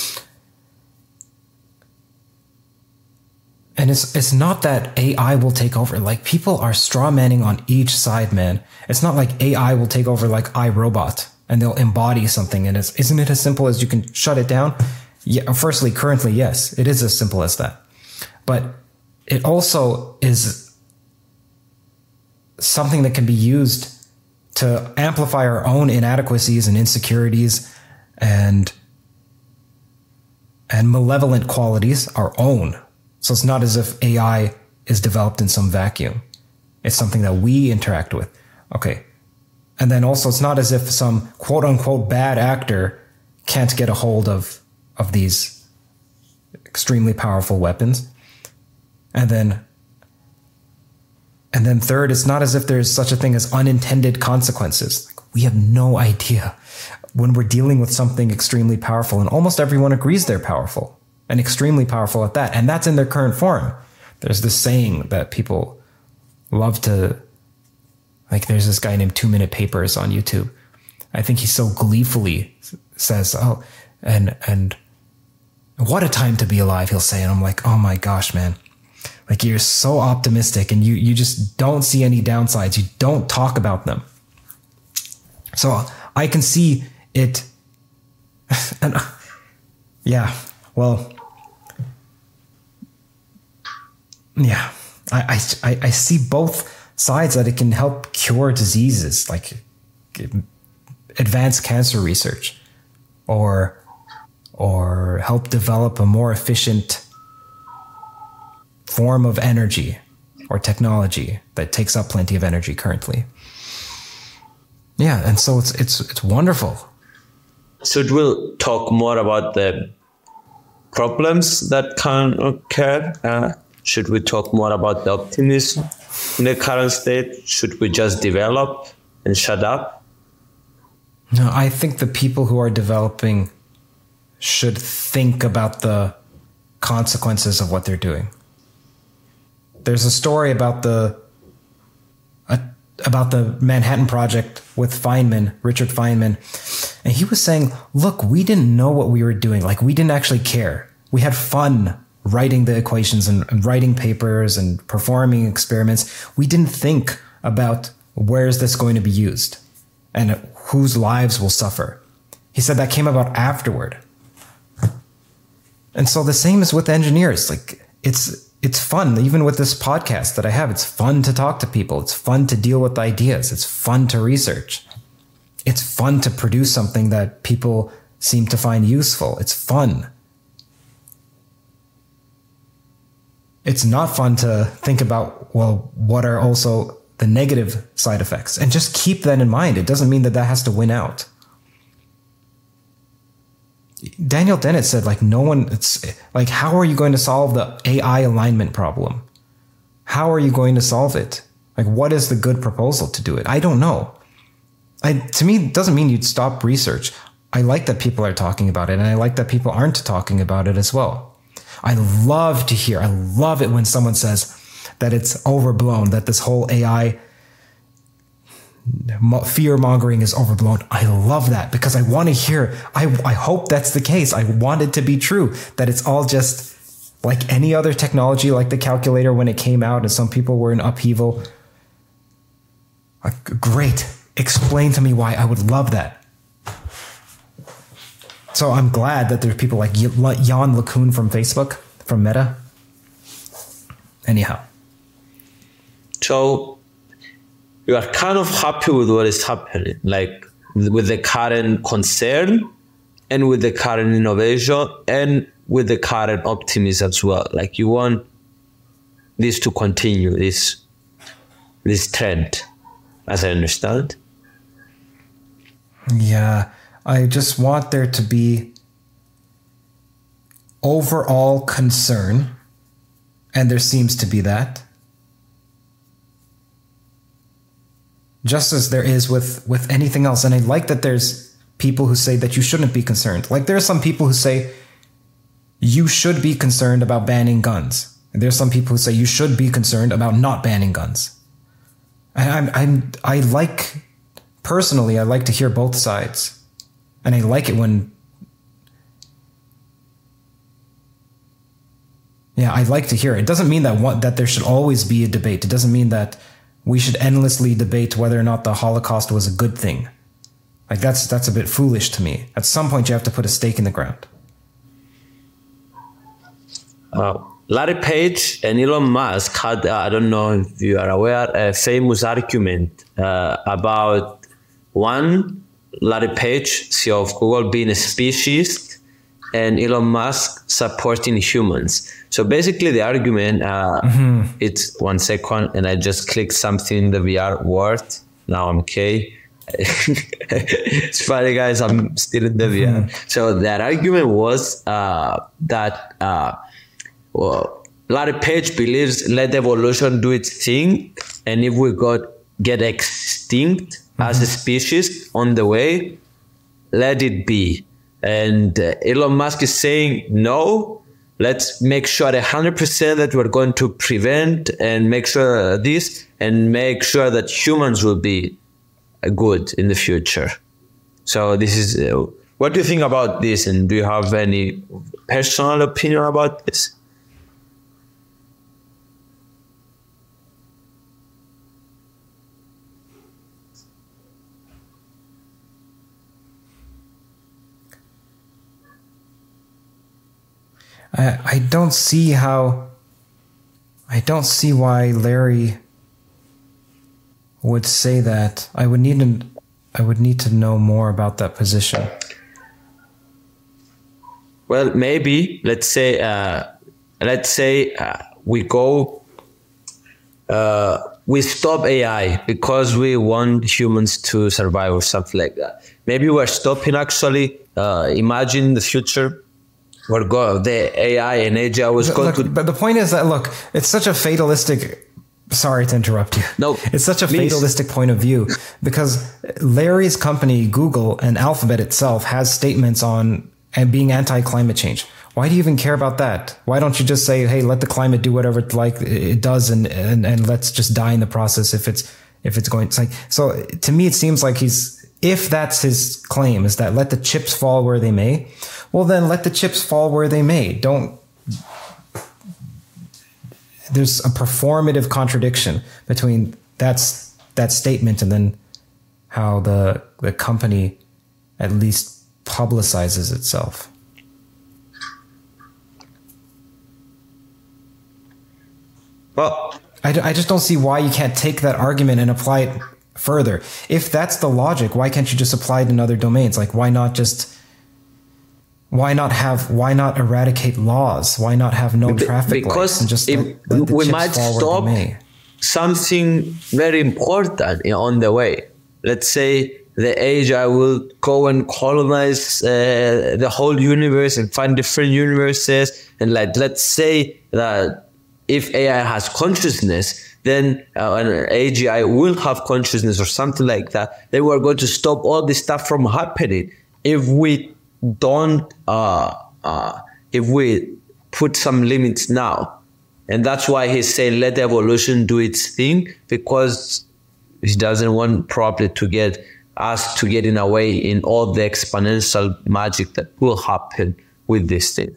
[SPEAKER 3] And it's it's not that A I will take over. Like, people are straw manning on each side, man. It's not like A I will take over like iRobot and they'll embody something. And it's isn't it as simple as you can shut it down? Yeah, firstly, currently, yes, it is as simple as that. But it also is something that can be used to amplify our own inadequacies and insecurities and, and malevolent qualities, our own. So it's not as if A I is developed in some vacuum. It's something that we interact with. Okay. And then also, it's not as if some quote unquote bad actor can't get a hold of of these extremely powerful weapons. And then, and then third, it's not as if there's such a thing as unintended consequences. Like, we have no idea when we're dealing with something extremely powerful, and almost everyone agrees they're powerful and extremely powerful at that. And that's in their current form. There's this saying that people love to, like, there's this guy named Two Minute Papers on YouTube. I think he so gleefully says, oh, and, and, what a time to be alive, he'll say. And I'm like, oh my gosh, man. Like, you're so optimistic and you, you just don't see any downsides. You don't talk about them. So I can see it. And yeah, well, yeah, I, I, I see both sides, that it can help cure diseases, like advanced cancer research, or or help develop a more efficient form of energy or technology that takes up plenty of energy currently. Yeah, and so it's it's it's wonderful.
[SPEAKER 2] Should we talk more about the problems that can occur? Uh, should we talk more about the optimism in the current state? Should we just develop and shut up?
[SPEAKER 3] No, I think the people who are developing should think about the consequences of what they're doing. There's a story about the uh, about the Manhattan Project with Feynman, Richard Feynman, and he was saying, look, we didn't know what we were doing. Like, we didn't actually care. We had fun writing the equations and, and writing papers and performing experiments. We didn't think about where is this going to be used and whose lives will suffer. He said that came about afterward. And so the same is with engineers. Like, it's it's fun, even with this podcast that I have. It's fun to talk to people. It's fun to deal with ideas. It's fun to research. It's fun to produce something that people seem to find useful. It's fun. It's not fun to think about, well, what are also the negative side effects? And just keep that in mind. It doesn't mean that that has to win out. Daniel Dennett said, like, no one, it's like, how are you going to solve the A I alignment problem? How are you going to solve it? Like, what is the good proposal to do it? I don't know. I, to me, it doesn't mean you'd stop research. I like that people are talking about it, and I like that people aren't talking about it as well. I love to hear, I love it when someone says that it's overblown, that this whole A I fear mongering is overblown. I love that, because I want to hear, I, I hope that's the case. I want it to be true, that it's all just like any other technology, like the calculator when it came out and some people were in upheaval. Like, great. explain to me why. I would love that. So I'm glad that there's people like Jan LeCun from Facebook, from Meta. Anyhow.
[SPEAKER 2] So you are kind of happy with what is happening, like with the current concern and with the current innovation and with the current optimism as well. Like you want this to continue, this this trend, as I understand.
[SPEAKER 3] Yeah, I just want there to be overall concern, and there seems to be that. Just as there is with, with anything else. And I like that there's people who say that you shouldn't be concerned. Like there are some people who say you should be concerned about banning guns. And there's some people who say you should be concerned about not banning guns. And I'm, I'm, I like, personally, I like to hear both sides. And I like it when, yeah, I like to hear it. It doesn't mean that one, that there should always be a debate. It doesn't mean that we should endlessly debate whether or not the Holocaust was a good thing. Like that's that's a bit foolish to me. At some point, you have to put a stake in the ground.
[SPEAKER 2] Uh, Larry Page and Elon Musk had, uh, I don't know if you are aware, a famous argument uh, about one, Larry Page, C E O of Google, being a speciesist, and Elon Musk supporting humans. So basically the argument, uh, mm-hmm. it's one second, and I just clicked something in the V R world. Now I'm okay. It's funny, guys, I'm still in the V R. Mm-hmm. So that argument was uh, that uh, well, Larry Page believes let evolution do its thing, and if we got get extinct mm-hmm. as a species on the way, let it be. And uh, Elon Musk is saying, no, let's make sure one hundred percent that we're going to prevent and make sure this and make sure that humans will be good in the future. So this is, uh, what do you think about this? And do you have any personal opinion about this?
[SPEAKER 3] I, I don't see how, I don't see why Larry would say that. I would need to, I would need to know more about that position.
[SPEAKER 2] Well, maybe let's say, uh, let's say uh, we go, uh, we stop A I because we want humans to survive or something like that. Maybe we're stopping actually. Uh, imagine the future. Where go the A I and A G I was going to.
[SPEAKER 3] But the point is that look, it's such a fatalistic. Sorry to interrupt you.
[SPEAKER 2] No,
[SPEAKER 3] it's such a
[SPEAKER 2] please.
[SPEAKER 3] fatalistic point of view because Larry's company, Google and Alphabet itself, has statements on and being anti-climate change. Why do you even care about that? Why don't you just say, hey, let the climate do whatever it like it does, and and and let's just die in the process if it's if it's going. It's like so. To me, it seems like he's. If that's his claim, is that let the chips fall where they may, well, then let the chips fall where they may. Don't. There's a performative contradiction between that's that statement and then how the the company at least publicizes itself.
[SPEAKER 2] Well,
[SPEAKER 3] I, I just don't see why you can't take that argument and apply it further. If that's the logic, why can't you just apply it in other domains? Like, why not just, why not have, why not eradicate laws? Why not have no traffic
[SPEAKER 2] because
[SPEAKER 3] lights and just
[SPEAKER 2] if
[SPEAKER 3] let, let the
[SPEAKER 2] we
[SPEAKER 3] chips
[SPEAKER 2] might
[SPEAKER 3] fall
[SPEAKER 2] stop
[SPEAKER 3] where they may?
[SPEAKER 2] Something very important on the way. Let's say the A G I will go and colonize uh, the whole universe and find different universes. And like, let's say that if A I has consciousness, then uh, an A G I will have consciousness or something like that. Then we're going to stop all this stuff from happening if we don't, uh, uh, if we put some limits now. And that's why he's saying let evolution do its thing, because he doesn't want probably to get us to get in a way in all the exponential magic that will happen with this thing.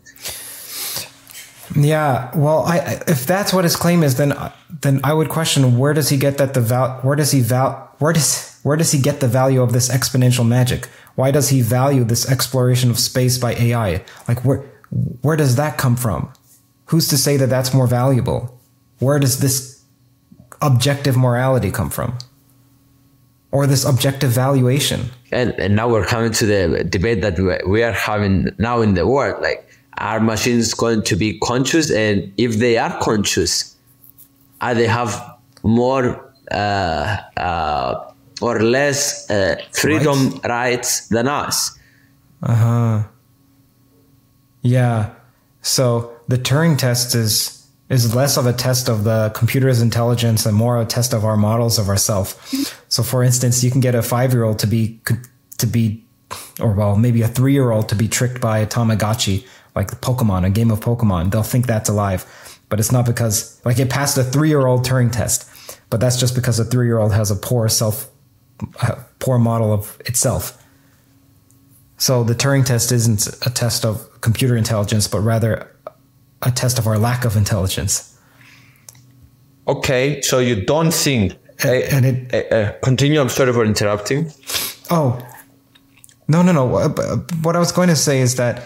[SPEAKER 3] Yeah, well, I, if that's what his claim is, then then I would question where does he get that the val where does he val where does Where does he get the value of this exponential magic? Why does he value this exploration of space by A I? Like, where, where does that come from? Who's to say that that's more valuable? Where does this objective morality come from? Or this objective valuation?
[SPEAKER 2] And, and now we're coming to the debate that we are having now in the world. Like, are machines going to be conscious? And if they are conscious, are they have more uh, uh, or less uh, freedom rights. rights than us?
[SPEAKER 3] Uh-huh. Yeah. So the Turing test is is less of a test of the computer's intelligence and more a test of our models of ourselves. So for instance, you can get a five-year-old to be to be or well, maybe a three-year-old to be tricked by a Tamagotchi, like the Pokemon, a game of Pokemon. They'll think that's alive. But it's not because, like, it passed a three-year-old Turing test. But that's just because a three-year-old has a poor self, a poor model of itself. So the Turing test isn't a test of computer intelligence, but rather a test of our lack of intelligence.
[SPEAKER 2] Okay, so you don't think...
[SPEAKER 3] And, uh, and it...
[SPEAKER 2] Uh, uh, continue, I'm sorry for interrupting.
[SPEAKER 3] Oh, no, no, no. What I was going to say is that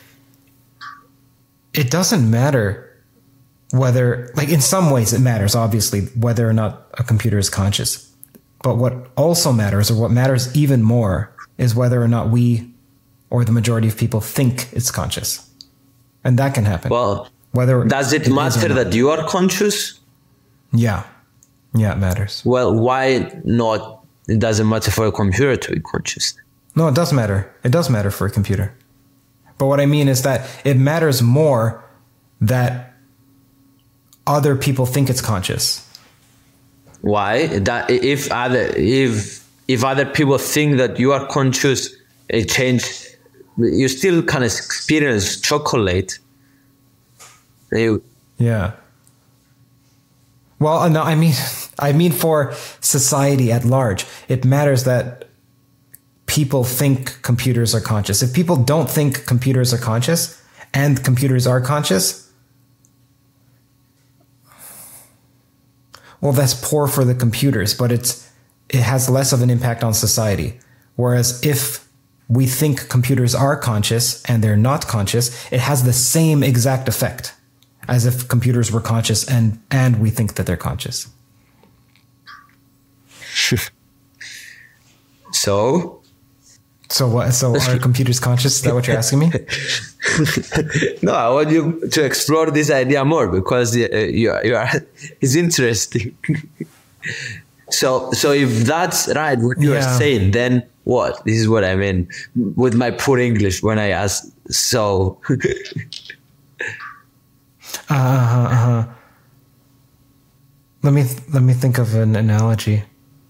[SPEAKER 3] it doesn't matter whether, like, in some ways it matters, obviously, whether or not a computer is conscious. But what also matters, or what matters even more, is whether or not we, or the majority of people, think it's conscious. And that can happen.
[SPEAKER 2] Well,
[SPEAKER 3] whether
[SPEAKER 2] does it, it matter that you are conscious?
[SPEAKER 3] Yeah. Yeah, it matters.
[SPEAKER 2] Well, why not? It doesn't matter for a computer to be conscious.
[SPEAKER 3] No, it does matter. It does matter for a computer. But what I mean is that it matters more that other people think it's conscious.
[SPEAKER 2] Why? That if other if if other people think that you are conscious, it change. You still can experience chocolate. You,
[SPEAKER 3] yeah. Well, no, I mean, I mean for society at large, it matters that people think computers are conscious. If people don't think computers are conscious, and computers are conscious, well, that's poor for the computers, but it's it has less of an impact on society. Whereas if we think computers are conscious and they're not conscious, it has the same exact effect as if computers were conscious and, and we think that they're conscious.
[SPEAKER 2] So?
[SPEAKER 3] So what? So are computers conscious? Is that what you're asking me?
[SPEAKER 2] No, I want you to explore this idea more because uh, you are, you are, it's interesting. so, so if that's right, what you yeah. are saying, then what? This is what I mean with my poor English when I ask. So,
[SPEAKER 3] uh, uh, let me let me think of an analogy.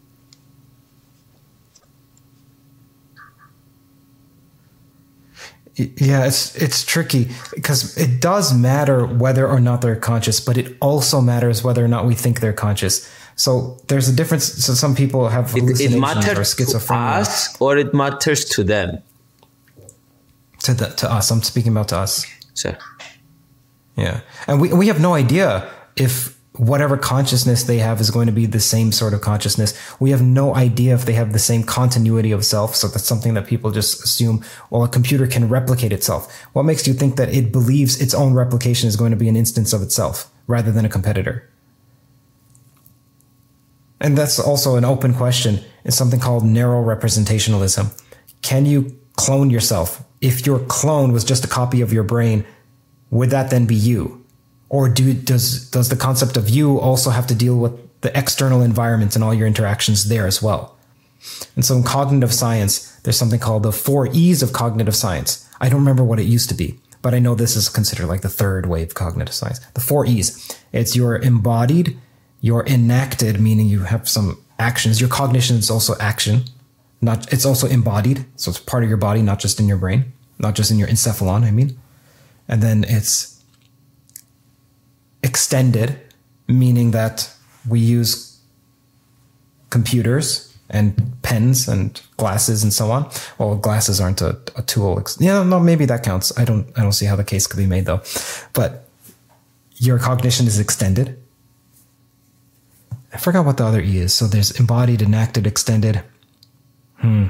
[SPEAKER 3] Yeah, it's it's tricky because it does matter whether or not they're conscious, but it also matters whether or not we think they're conscious. So there's a difference. So some people have hallucinations
[SPEAKER 2] it, it matters
[SPEAKER 3] or schizophrenia.
[SPEAKER 2] To us, or it matters to them.
[SPEAKER 3] To the, to us, I'm speaking about to us.
[SPEAKER 2] Sure.
[SPEAKER 3] Yeah, and we we have no idea if whatever consciousness they have is going to be the same sort of consciousness. We have no idea if they have the same continuity of self. So that's something that people just assume, well, a computer can replicate itself. What makes you think that it believes its own replication is going to be an instance of itself rather than a competitor? And that's also an open question. It's something called narrow representationalism. Can you clone yourself? If your clone was just a copy of your brain, would that then be you? Or do does does the concept of you also have to deal with the external environment and all your interactions there as well? And so in cognitive science, there's something called the four E's of cognitive science. I don't remember what it used to be, but I know this is considered like the third wave of cognitive science. The four E's. It's your embodied, your enacted, meaning you have some actions. Your cognition is also action. Not it's also embodied. So it's part of your body, not just in your brain, not just in your encephalon, I mean. And then it's extended, meaning that we use computers and pens and glasses and so on. Well, glasses aren't a, a tool. Yeah, no, maybe that counts. I don't, I don't see how the case could be made though. But your cognition is extended. I forgot what the other E is. So there's embodied, enacted, extended. Hmm.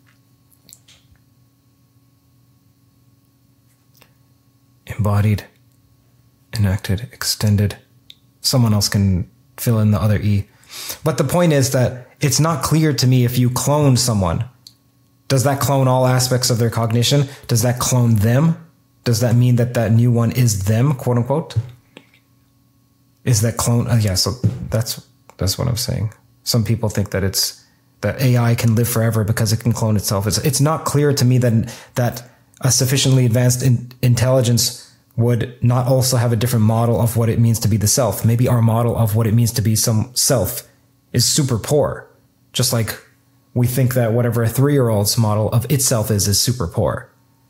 [SPEAKER 3] Embodied, enacted, extended. Someone else can fill in the other E. But the point is that it's not clear to me if you clone someone. Does that clone all aspects of their cognition? Does that clone them? Does that mean that that new one is them, quote unquote? Is that clone? Uh, yeah, so that's that's what I'm saying. Some people think that it's that A I can live forever because it can clone itself. It's it's not clear to me that that a sufficiently advanced in, intelligence would not also have a different model of what it means to be the self. Maybe our model of what it means to be some self is super poor, just like we think that whatever a three-year-old's model of itself is is super poor.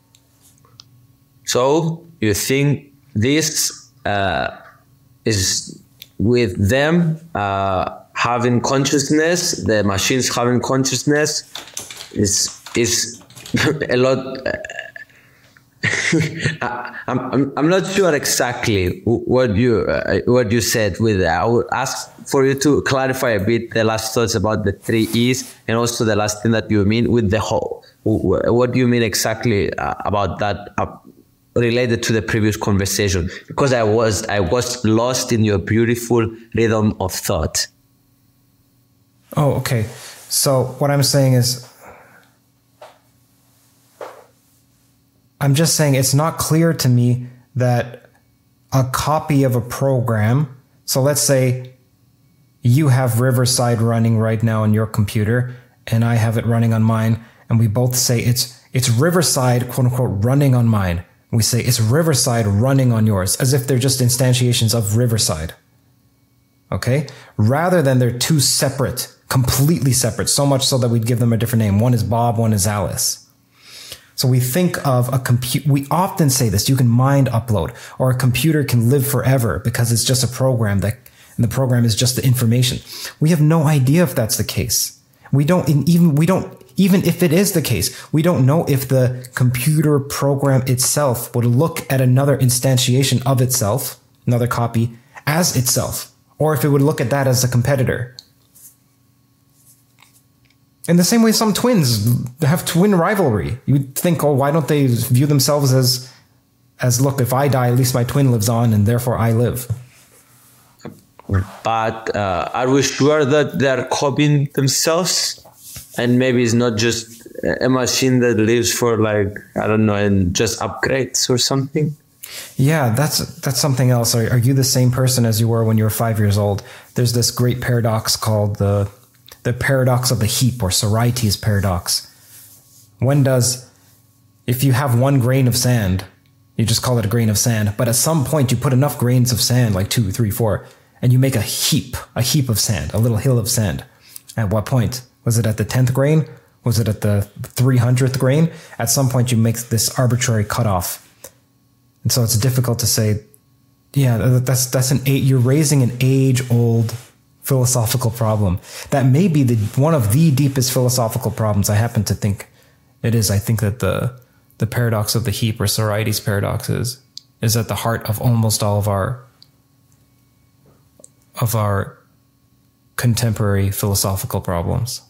[SPEAKER 2] So you think this uh, is with them uh, having consciousness, the machines having consciousness, is is a lot. Uh, I, I'm I'm not sure exactly what you uh, what you said with that. I would ask for you to clarify a bit the last thoughts about the three E's and also the last thing that you mean with the whole. What do you mean exactly uh, about that uh, related to the previous conversation? Because I was I was lost in your beautiful rhythm of thought.
[SPEAKER 3] Oh, okay. So what I'm saying is, I'm just saying it's not clear to me that a copy of a program, so let's say you have Riverside running right now on your computer and I have it running on mine, and we both say it's it's Riverside, quote unquote, running on mine. We say it's Riverside running on yours, as if they're just instantiations of Riverside. Okay? Rather than they're two separate, completely separate, so much so that we'd give them a different name. One is Bob, one is Alice. So we think of a compute, we often say this, you can mind upload, or a computer can live forever because it's just a program that, and the program is just the information. We have no idea if that's the case. We don't even, we don't, even if it is the case, we don't know if the computer program itself would look at another instantiation of itself, another copy, as itself, or if it would look at that as a competitor. In the same way some twins have twin rivalry. You'd think, oh, why don't they view themselves as, as look, if I die, at least my twin lives on and therefore I live.
[SPEAKER 2] But uh, are we sure that they're copying themselves? And maybe it's not just a machine that lives for like, I don't know, and just upgrades or something?
[SPEAKER 3] Yeah, that's that's something else. Are, are you the same person as you were when you were five years old? There's this great paradox called the the paradox of the heap, or Sorites paradox. When does, if you have one grain of sand, you just call it a grain of sand, but at some point you put enough grains of sand, like two, three, four, and you make a heap, a heap of sand, a little hill of sand. At what point? Was it at the tenth grain? Was it at the three hundredth grain? At some point you make this arbitrary cutoff. And so it's difficult to say, yeah, that's that's an eight, you're raising an age-old philosophical problem. That may be the one of the deepest philosophical problems. I happen to think it is. I think that the the paradox of the heap, or Sorites paradox, is is at the heart of almost all of our of our contemporary philosophical problems.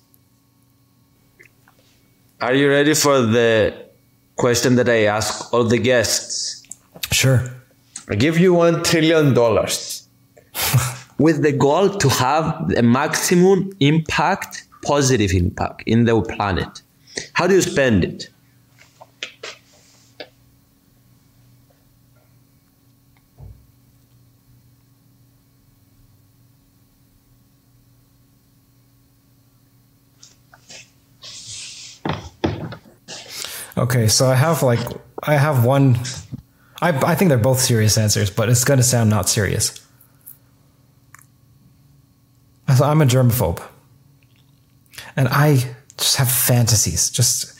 [SPEAKER 2] Are you ready for the question that I ask all the guests?
[SPEAKER 3] Sure.
[SPEAKER 2] I give you one trillion dollars with the goal to have the maximum impact, positive impact in the planet. How do you spend it?
[SPEAKER 3] Okay, so I have like, I have one, I, I think they're both serious answers, but it's going to sound not serious. I'm a germaphobe. And I just have fantasies. Just,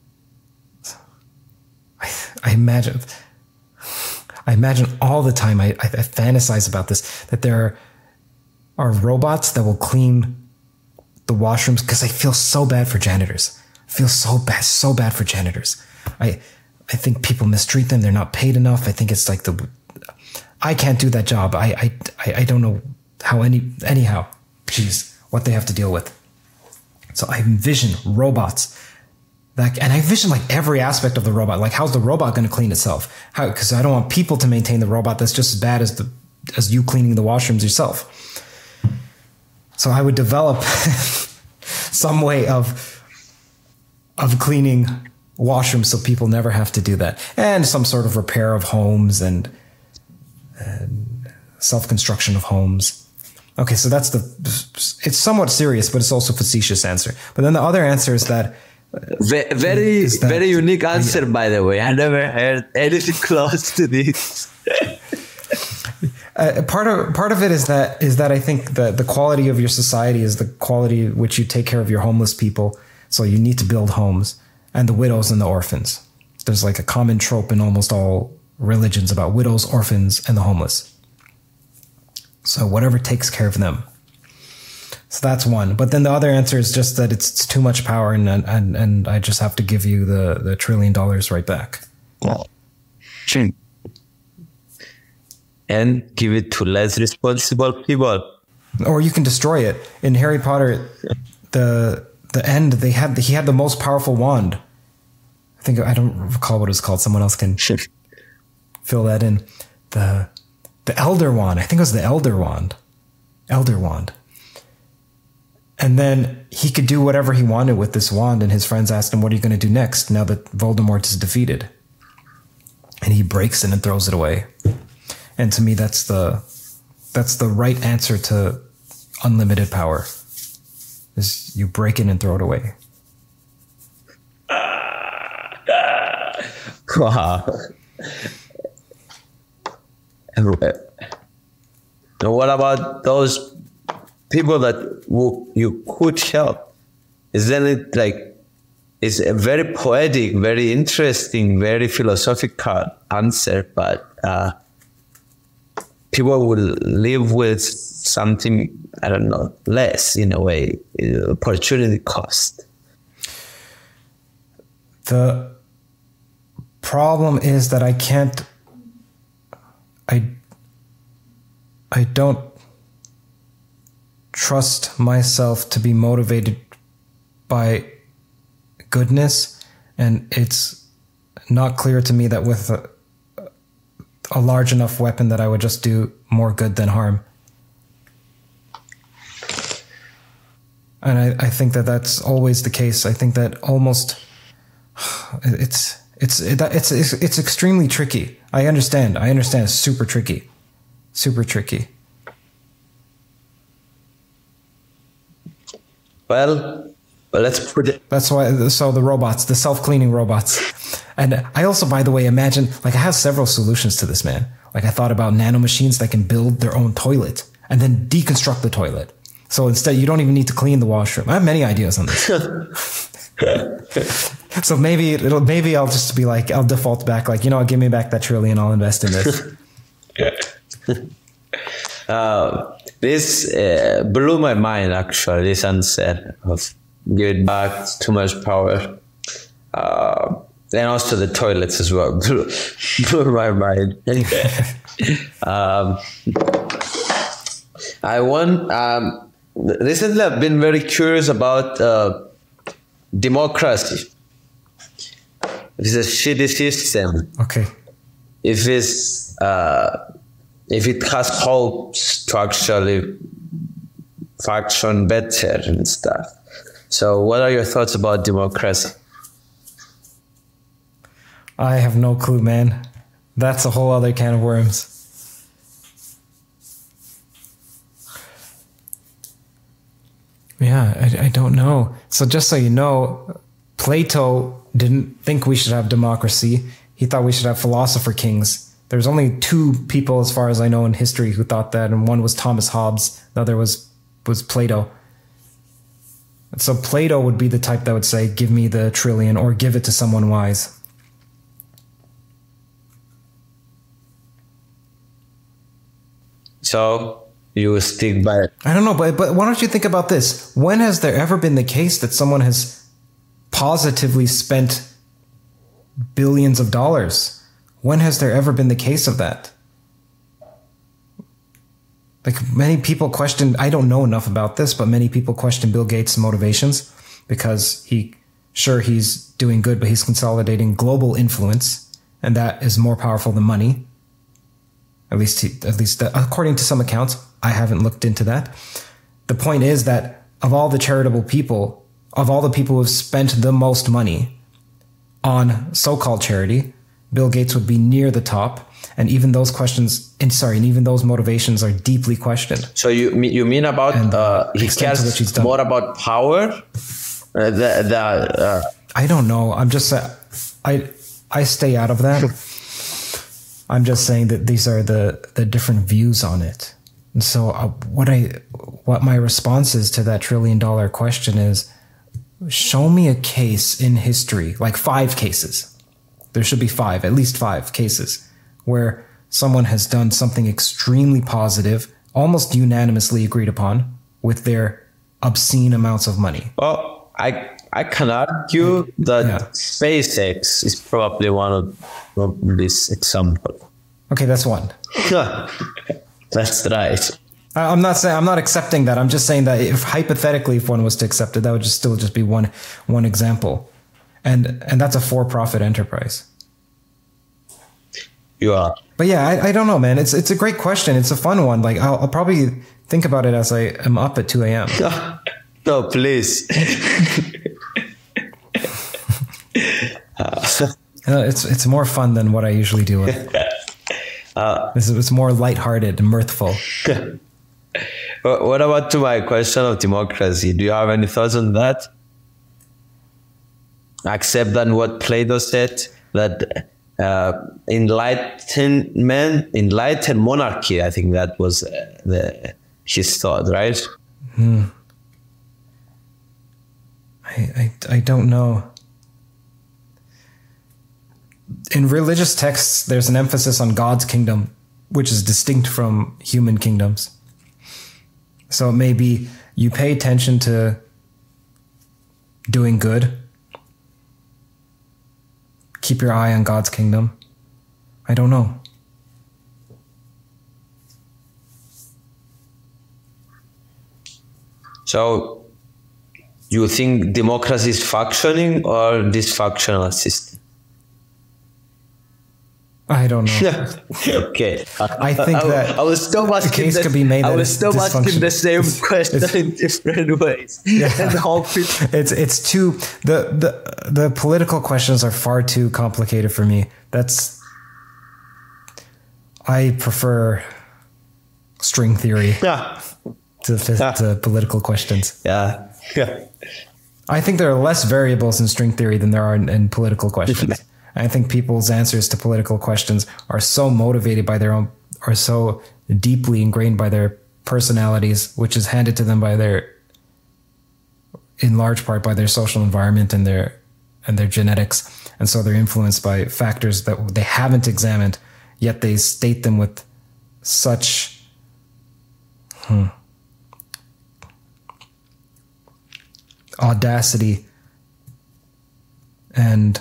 [SPEAKER 3] I, I imagine, I imagine all the time, I, I, I fantasize about this, that there are robots that will clean the washrooms, because I feel so bad for janitors. I feel so bad, so bad for janitors. I, I think people mistreat them. They're not paid enough. I think it's like the, I can't do that job. I, I, I don't know how any, anyhow, geez, what they have to deal with. So I envision robots that, and I envision like every aspect of the robot. Like, how's the robot going to clean itself? How? Because I don't want people to maintain the robot that's just as bad as the as you cleaning the washrooms yourself. So I would develop some way of of cleaning washrooms so people never have to do that, and some sort of repair of homes and, and self-construction of homes. Okay, so that's the, it's somewhat serious, but it's also facetious answer. But then the other answer is that
[SPEAKER 2] very
[SPEAKER 3] is that,
[SPEAKER 2] very unique answer, by the way. I never heard anything close to this.
[SPEAKER 3] Uh, part of part of it is that is that I think that the quality of your society is the quality which you take care of your homeless people. So you need to build homes, and the widows and the orphans. There's like a common trope in almost all religions about widows, orphans, and the homeless. So whatever takes care of them. So that's one. But then the other answer is just that it's, it's too much power, and and and I just have to give you the the trillion dollars right back.
[SPEAKER 2] Wow. And give it to less responsible people.
[SPEAKER 3] Or you can destroy it. In Harry Potter, the the end, they had the, he had the most powerful wand. I think, I don't recall what it was called. Someone else can fill that in. The the Elder Wand. I think it was the Elder Wand. Elder Wand. And then he could do whatever he wanted with this wand, and his friends asked him, what are you going to do next now that Voldemort is defeated? And he breaks it and throws it away. And to me, that's the that's the right answer to unlimited power. Is you break it and throw it away.
[SPEAKER 2] Wow. Now, what about those people that w- you could help? Isn't it like, it's a very poetic, very interesting, very philosophical answer, but uh, people will live with something, I don't know, less in a way, opportunity cost.
[SPEAKER 3] The problem is that I can't, I, I don't trust myself to be motivated by goodness, and it's not clear to me that with a, a large enough weapon that I would just do more good than harm. And I, I think that that's always the case. I think that almost it's it's it, it's it's it's extremely tricky. I understand. I understand. It's super tricky, super tricky.
[SPEAKER 2] Well, well, let's put it.
[SPEAKER 3] That's why. So the robots, the self-cleaning robots, and I also, by the way, imagine like I have several solutions to this, man. Like I thought about nano machines that can build their own toilet and then deconstruct the toilet. So instead, you don't even need to clean the washroom. I have many ideas on this. So maybe it'll maybe I'll just be like I'll default back like, you know, give me back that trillion. I'll invest in this.
[SPEAKER 2] uh, this uh, blew my mind actually. This answer of give it back, it's too much power, uh, and also the toilets as well blew, blew my mind. um, I want. Um, recently, I've been very curious about uh, democracy. If it's a shitty system,
[SPEAKER 3] Okay.
[SPEAKER 2] if it's uh, if it has hopes to actually function better and stuff. So, what are your thoughts about democracy?
[SPEAKER 3] I have no clue, man. That's a whole other can of worms. Yeah, I, I don't know. So just so you know, Plato didn't think we should have democracy. He thought we should have philosopher kings. There's only two people, as far as I know, in history who thought that, and one was Thomas Hobbes. The other was was Plato. And so Plato would be the type that would say, "Give me the trillion," or "Give it to someone wise."
[SPEAKER 2] So you stick by it.
[SPEAKER 3] I don't know, but but why don't you think about this? When has there ever been the case that someone has positively spent billions of dollars? When has there ever been the case of that? Like many people question, I don't know enough about this, but many people question Bill Gates' motivations. because he, sure, he's doing good, but he's consolidating global influence, and that is more powerful than money. At least, he, at least uh, according to some accounts. I haven't looked into that. The point is that of all the charitable people, of all the people who have spent the most money on so-called charity, Bill Gates would be near the top. And even those questions, and sorry, and even those motivations are deeply questioned.
[SPEAKER 2] So you you mean about
[SPEAKER 3] And
[SPEAKER 2] uh, he cares more about power? Uh, the the uh,
[SPEAKER 3] I don't know. I'm just uh, I I stay out of that. I'm just saying that these are the the different views on it. And so uh, what I what my response is to that trillion dollar question is, show me a case in history, like five cases. There should be five, at least five cases, where someone has done something extremely positive, almost unanimously agreed upon, with their obscene amounts of money.
[SPEAKER 2] well, I I can argue that
[SPEAKER 3] Yeah.
[SPEAKER 2] SpaceX is probably one of, of this example.
[SPEAKER 3] Okay, that's one.
[SPEAKER 2] That's right.
[SPEAKER 3] I- I'm not saying I'm not accepting that. I'm just saying that if hypothetically, if one was to accept it, that would just still just be one one example, and and that's a for-profit enterprise.
[SPEAKER 2] You are.
[SPEAKER 3] But yeah, I, I don't know, man. It's it's a great question. It's a fun one. Like I'll, I'll probably think about it as I am up at two a.m.
[SPEAKER 2] No, please.
[SPEAKER 3] Uh, it's it's more fun than what I usually do. Uh, it's, it's more lighthearted and mirthful.
[SPEAKER 2] What what about to my question of democracy? Do you have any thoughts on that? Except than what Plato said, that uh, enlightenment, enlightened monarchy. I think that was uh, the his thought, right?
[SPEAKER 3] Hmm. I, I I don't know. In religious texts, there's an emphasis on God's kingdom, which is distinct from human kingdoms. So it may be you pay attention to doing good. Keep your eye on God's kingdom. I don't know.
[SPEAKER 2] So, you think democracy is functioning or dysfunctional system?
[SPEAKER 3] I don't know.
[SPEAKER 2] Okay.
[SPEAKER 3] I think
[SPEAKER 2] I,
[SPEAKER 3] that
[SPEAKER 2] I was still asking
[SPEAKER 3] case
[SPEAKER 2] the,
[SPEAKER 3] could be made
[SPEAKER 2] I
[SPEAKER 3] that
[SPEAKER 2] was
[SPEAKER 3] it's
[SPEAKER 2] still asking the same
[SPEAKER 3] dysfunction-
[SPEAKER 2] question
[SPEAKER 3] it's-
[SPEAKER 2] in different ways.
[SPEAKER 3] Yeah.
[SPEAKER 2] And hoping
[SPEAKER 3] It's it's too the, the the political questions are far too complicated for me. That's I prefer string theory
[SPEAKER 2] yeah.
[SPEAKER 3] to to political questions.
[SPEAKER 2] Yeah. Yeah.
[SPEAKER 3] I think there are less variables in string theory than there are in, in political questions. I think people's answers to political questions are so motivated by their own, are so deeply ingrained by their personalities, which is handed to them by their, in large part by their social environment and their, and their genetics. And so they're influenced by factors that they haven't examined, yet they state them with such, hmm, audacity and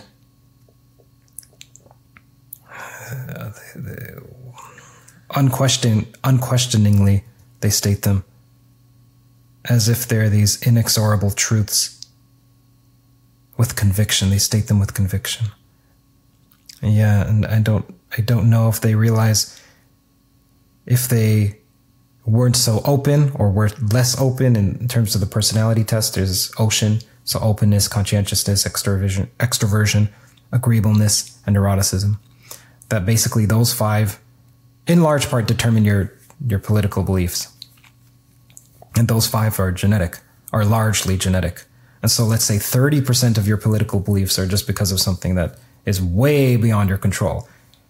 [SPEAKER 3] unquestion, unquestioningly, they state them as if they're these inexorable truths. With conviction, they state them with conviction. Yeah, and I don't, I don't know if they realize if they weren't so open or were less open in terms of the personality test. There's ocean, so openness, conscientiousness, extroversion, extroversion, agreeableness, and neuroticism. That basically those five, in large part, determine your your political beliefs. And those five are genetic, are largely genetic. And so let's say thirty percent of your political beliefs are just because of something that is way beyond your control.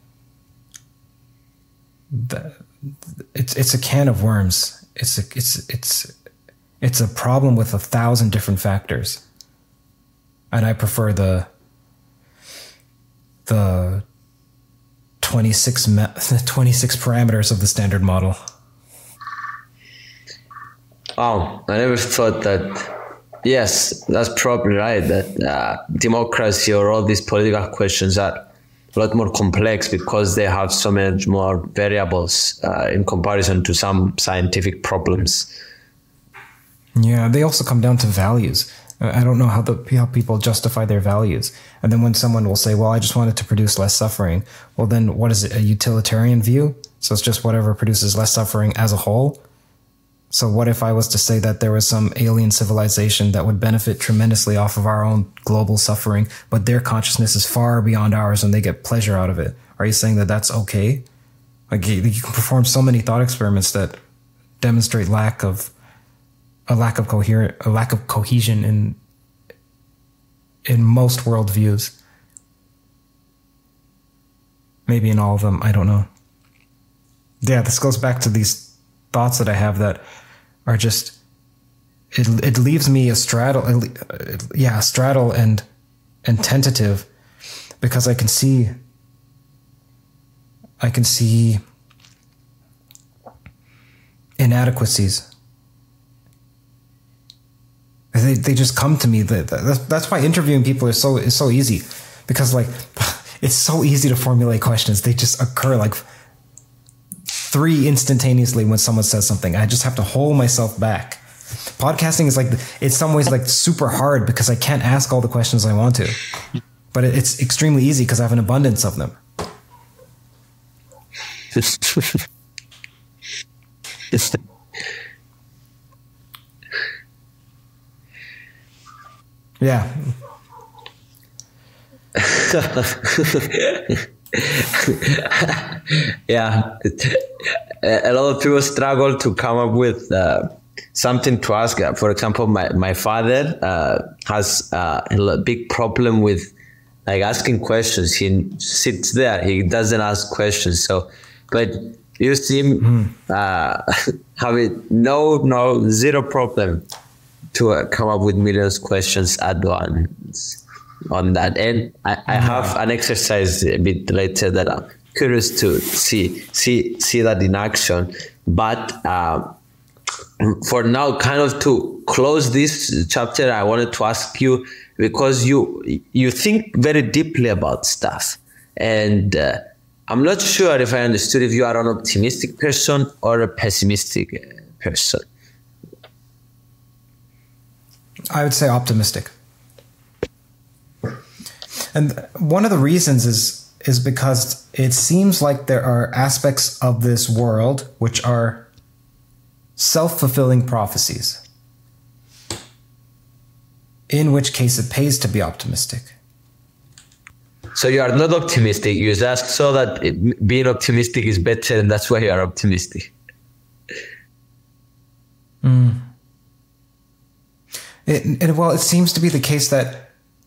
[SPEAKER 3] The, it's it's a can of worms. It's a, it's it's it's a problem with a thousand different factors. And I prefer the the twenty-six me- the twenty-six parameters of the standard model.
[SPEAKER 2] Oh, I never thought that. Yes, that's probably right. That uh, democracy or all these political questions are a lot more complex because they have so much more variables uh, in comparison to some scientific problems.
[SPEAKER 3] Yeah, they also come down to values. I don't know how the how people justify their values. And then when someone will say, well, I just wanted to produce less suffering. Well, then what is it? A utilitarian view? So it's just whatever produces less suffering as a whole. So what if I was to say that there was some alien civilization that would benefit tremendously off of our own global suffering, but their consciousness is far beyond ours and they get pleasure out of it? Are you saying that that's okay? Like you, you can perform so many thought experiments that demonstrate lack of a lack of coherent, a lack of cohesion in in most worldviews. Maybe in all of them, I don't know. Yeah, this goes back to these thoughts that I have that are just, it it leaves me a straddle, yeah, a straddle and and tentative, because I can see, I can see inadequacies. They they just come to me. That's why interviewing people is so is so easy, because like it's so easy to formulate questions. They just occur like three instantaneously when someone says something. I just have to hold myself back. Podcasting is like, in some ways, like super hard because I can't ask all the questions I want to, but it's extremely easy because I have an abundance of them. Yeah.
[SPEAKER 2] Yeah. A lot of people struggle to come up with uh, something to ask. For example, my, my father uh, has uh, a big problem with like asking questions. He sits there. He doesn't ask questions. So, but you see him mm. uh, having no, no, zero problem to uh, come up with millions of questions at once on that. And I, I have an exercise a bit later that I'm curious to see see see that in action. But uh, for now, kind of to close this chapter, I wanted to ask you, because you you think very deeply about stuff, and uh, I'm not sure if I understood if you are an optimistic person or a pessimistic person.
[SPEAKER 3] I would say optimistic. And one of the reasons is is because it seems like there are aspects of this world which are self-fulfilling prophecies, in which case it pays to be optimistic.
[SPEAKER 2] So you are not optimistic. You just saw that it, being optimistic is better, and that's why you are optimistic.
[SPEAKER 3] Mm. It, it, well, it seems to be the case that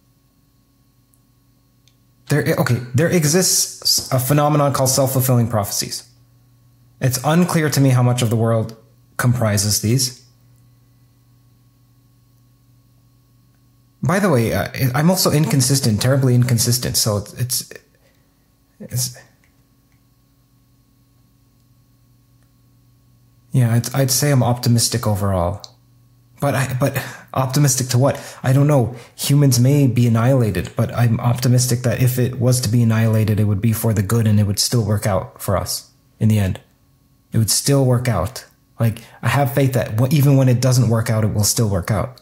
[SPEAKER 3] there, okay, there exists a phenomenon called self-fulfilling prophecies. It's unclear to me how much of the world comprises these. By the way, uh, I'm also inconsistent, terribly inconsistent. So it's, it's, it's yeah, I'd, I'd say I'm optimistic overall. But I, but optimistic to what? I don't know. Humans may be annihilated, but I'm optimistic that if it was to be annihilated, it would be for the good and it would still work out for us in the end. It would still work out. Like, I have faith that even when it doesn't work out, it will still work out.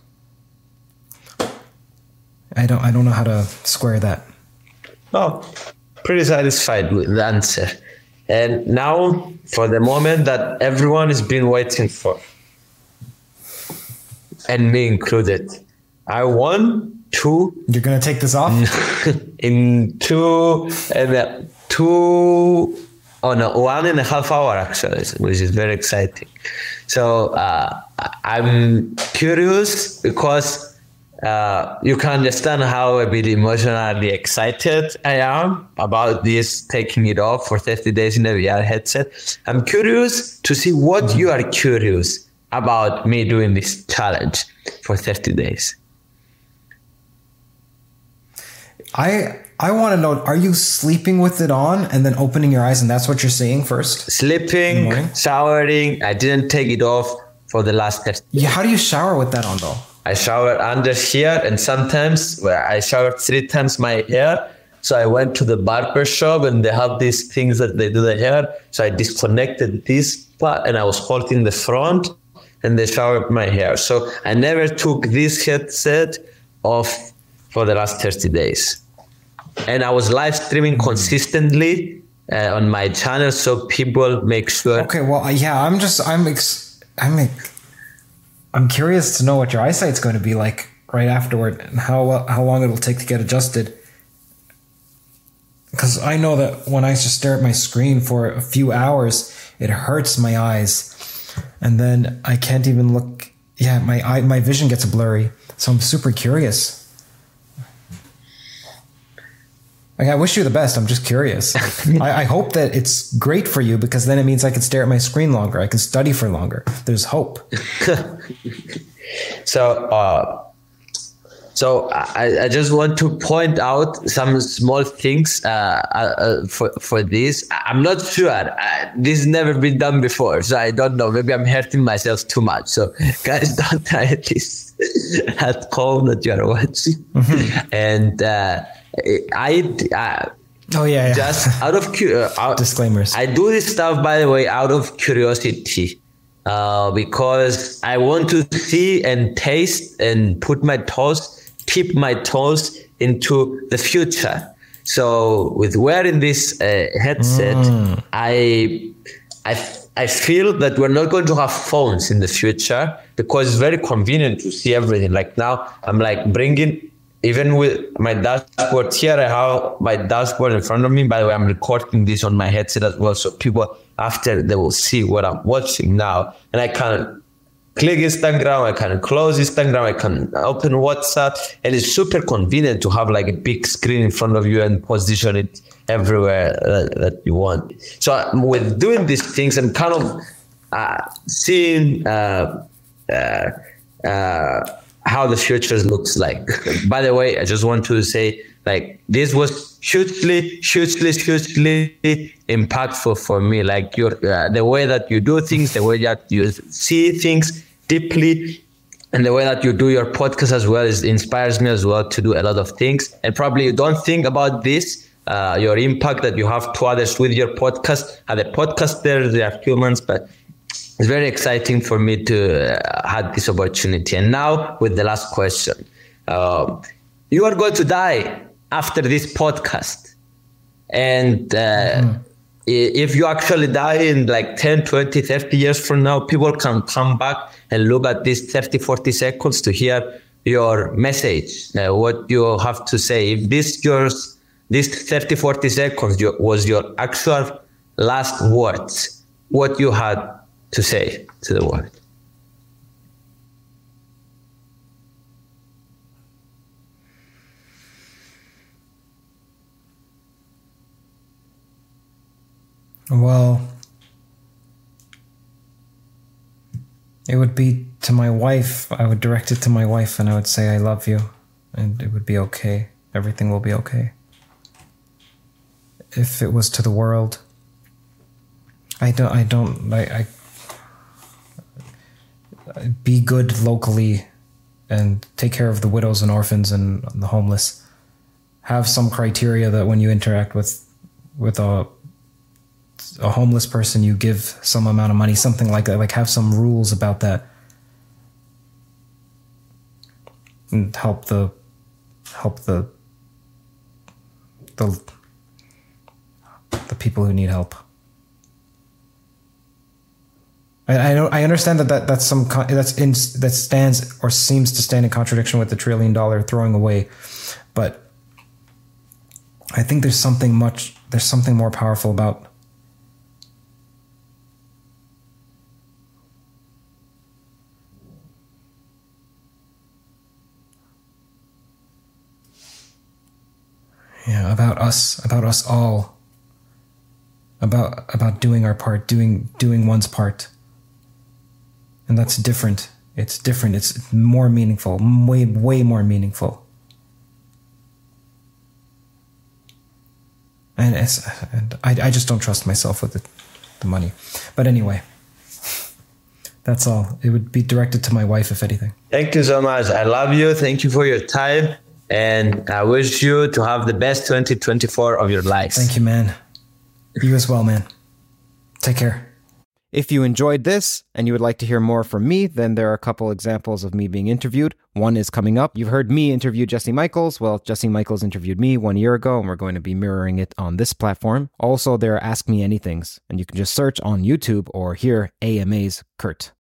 [SPEAKER 3] I don't, I don't know how to square that.
[SPEAKER 2] Oh, pretty satisfied with the answer. And now for the moment that everyone has been waiting for, and me included. I want to.
[SPEAKER 3] You're gonna take this off
[SPEAKER 2] in two and uh, two. Oh no, one and a half hour actually, which is very exciting. So uh, I'm curious because uh, you can understand how a bit emotionally excited I am about this taking it off for thirty days in a V R headset. I'm curious to see what mm-hmm. you are curious about me doing this challenge for thirty days.
[SPEAKER 3] I I want to know, are you sleeping with it on and then opening your eyes and that's what you're seeing first?
[SPEAKER 2] Sleeping, showering. I didn't take it off for the last thirty days.
[SPEAKER 3] Yeah, how do you shower with that on though?
[SPEAKER 2] I shower under here, and sometimes well, I showered three times my hair. So I went to the barber shop and they have these things that they do the hair. So I disconnected this part and I was holding the front. and they showered my hair. So I never took this headset off for the last thirty days. And I was live streaming consistently uh, on my channel, so people make sure.
[SPEAKER 3] Okay, well, yeah, I'm just, I'm, ex- I'm, I'm curious to know what your eyesight's going to be like right afterward, and how how long it'll take to get adjusted. Because I know that when I just stare at my screen for a few hours, it hurts my eyes, and then I can't even look. Yeah, my eye, my vision gets blurry. So I'm super curious. Like, I wish you the best. I'm just curious. I, I hope that it's great for you, because then it means I can stare at my screen longer. I can study for longer. There's hope.
[SPEAKER 2] so, uh, so I, I just want to point out some small things uh, uh, for for this. I'm not sure. Uh, this has never been done before, so I don't know. Maybe I'm hurting myself too much. So, guys, don't try this at home that you are watching. Mm-hmm. And uh, I, uh,
[SPEAKER 3] oh yeah, yeah.
[SPEAKER 2] just out of uh, out,
[SPEAKER 3] disclaimers.
[SPEAKER 2] I do this stuff, by the way, out of curiosity, uh, because I want to see and taste and put my toes, tip my toes into the future. So with wearing this uh, headset, mm. I, I, I feel that we're not going to have phones in the future, because it's very convenient to see everything. Like now, I'm like bringing. Even with my dashboard here, I have my dashboard in front of me. By the way, I'm recording this on my headset as well, so people after they will see what I'm watching now. And I can click Instagram, I can close Instagram, I can open WhatsApp, and it's super convenient to have like a big screen in front of you and position it everywhere that, that you want. So with doing these things, I'm kind of uh, seeing. Uh, uh, uh, how the future looks like. By the way, I just want to say, like, this was hugely, hugely, hugely impactful for me. Like your, uh, the way that you do things, the way that you see things deeply, and the way that you do your podcast as well is inspires me as well to do a lot of things. And probably you don't think about this, uh, your impact that you have to others with your podcast. Other podcasters, they are humans, but it's very exciting for me to uh, have this opportunity. And now with the last question, uh, you are going to die after this podcast. And uh, mm-hmm. if you actually die in like ten, twenty, thirty years from now, people can come back and look at these thirty, forty seconds to hear your message, uh, what you have to say. If this yours, this thirty, forty seconds was your actual last words, what you had to say to the world.
[SPEAKER 3] Well, it would be to my wife. I would direct it to my wife, and I would say, I love you, and it would be okay. Everything will be okay. If it was to the world, I don't, I don't, I, I be good locally and take care of the widows and orphans and the homeless. Have some criteria that when you interact with with a a homeless person, you give some amount of money, something like that. Like have some rules about that, and help the help the the the people who need help. I I, don't, I understand that, that that's some that's in that stands or seems to stand in contradiction with the trillion dollar throwing away, but I think there's something much there's something more powerful about yeah about us about us all about about doing our part, doing doing one's part. And that's different. It's different. It's more meaningful, way, way more meaningful. And it's, and I, I just don't trust myself with the, the money. But anyway, that's all. It would be directed to my wife, if anything.
[SPEAKER 2] Thank you so much. I love you. Thank you for your time. And I wish you to have the best twenty twenty-four of your life.
[SPEAKER 3] Thank you, man. You as well, man. Take care.
[SPEAKER 1] If you enjoyed this and you would like to hear more from me, then there are a couple examples of me being interviewed. One is coming up. You've heard me interview Jesse Michaels. Well, Jesse Michaels interviewed me one year ago, and we're going to be mirroring it on this platform. Also, there are Ask Me Anythings, and you can just search on YouTube or hear A M A's Kurt.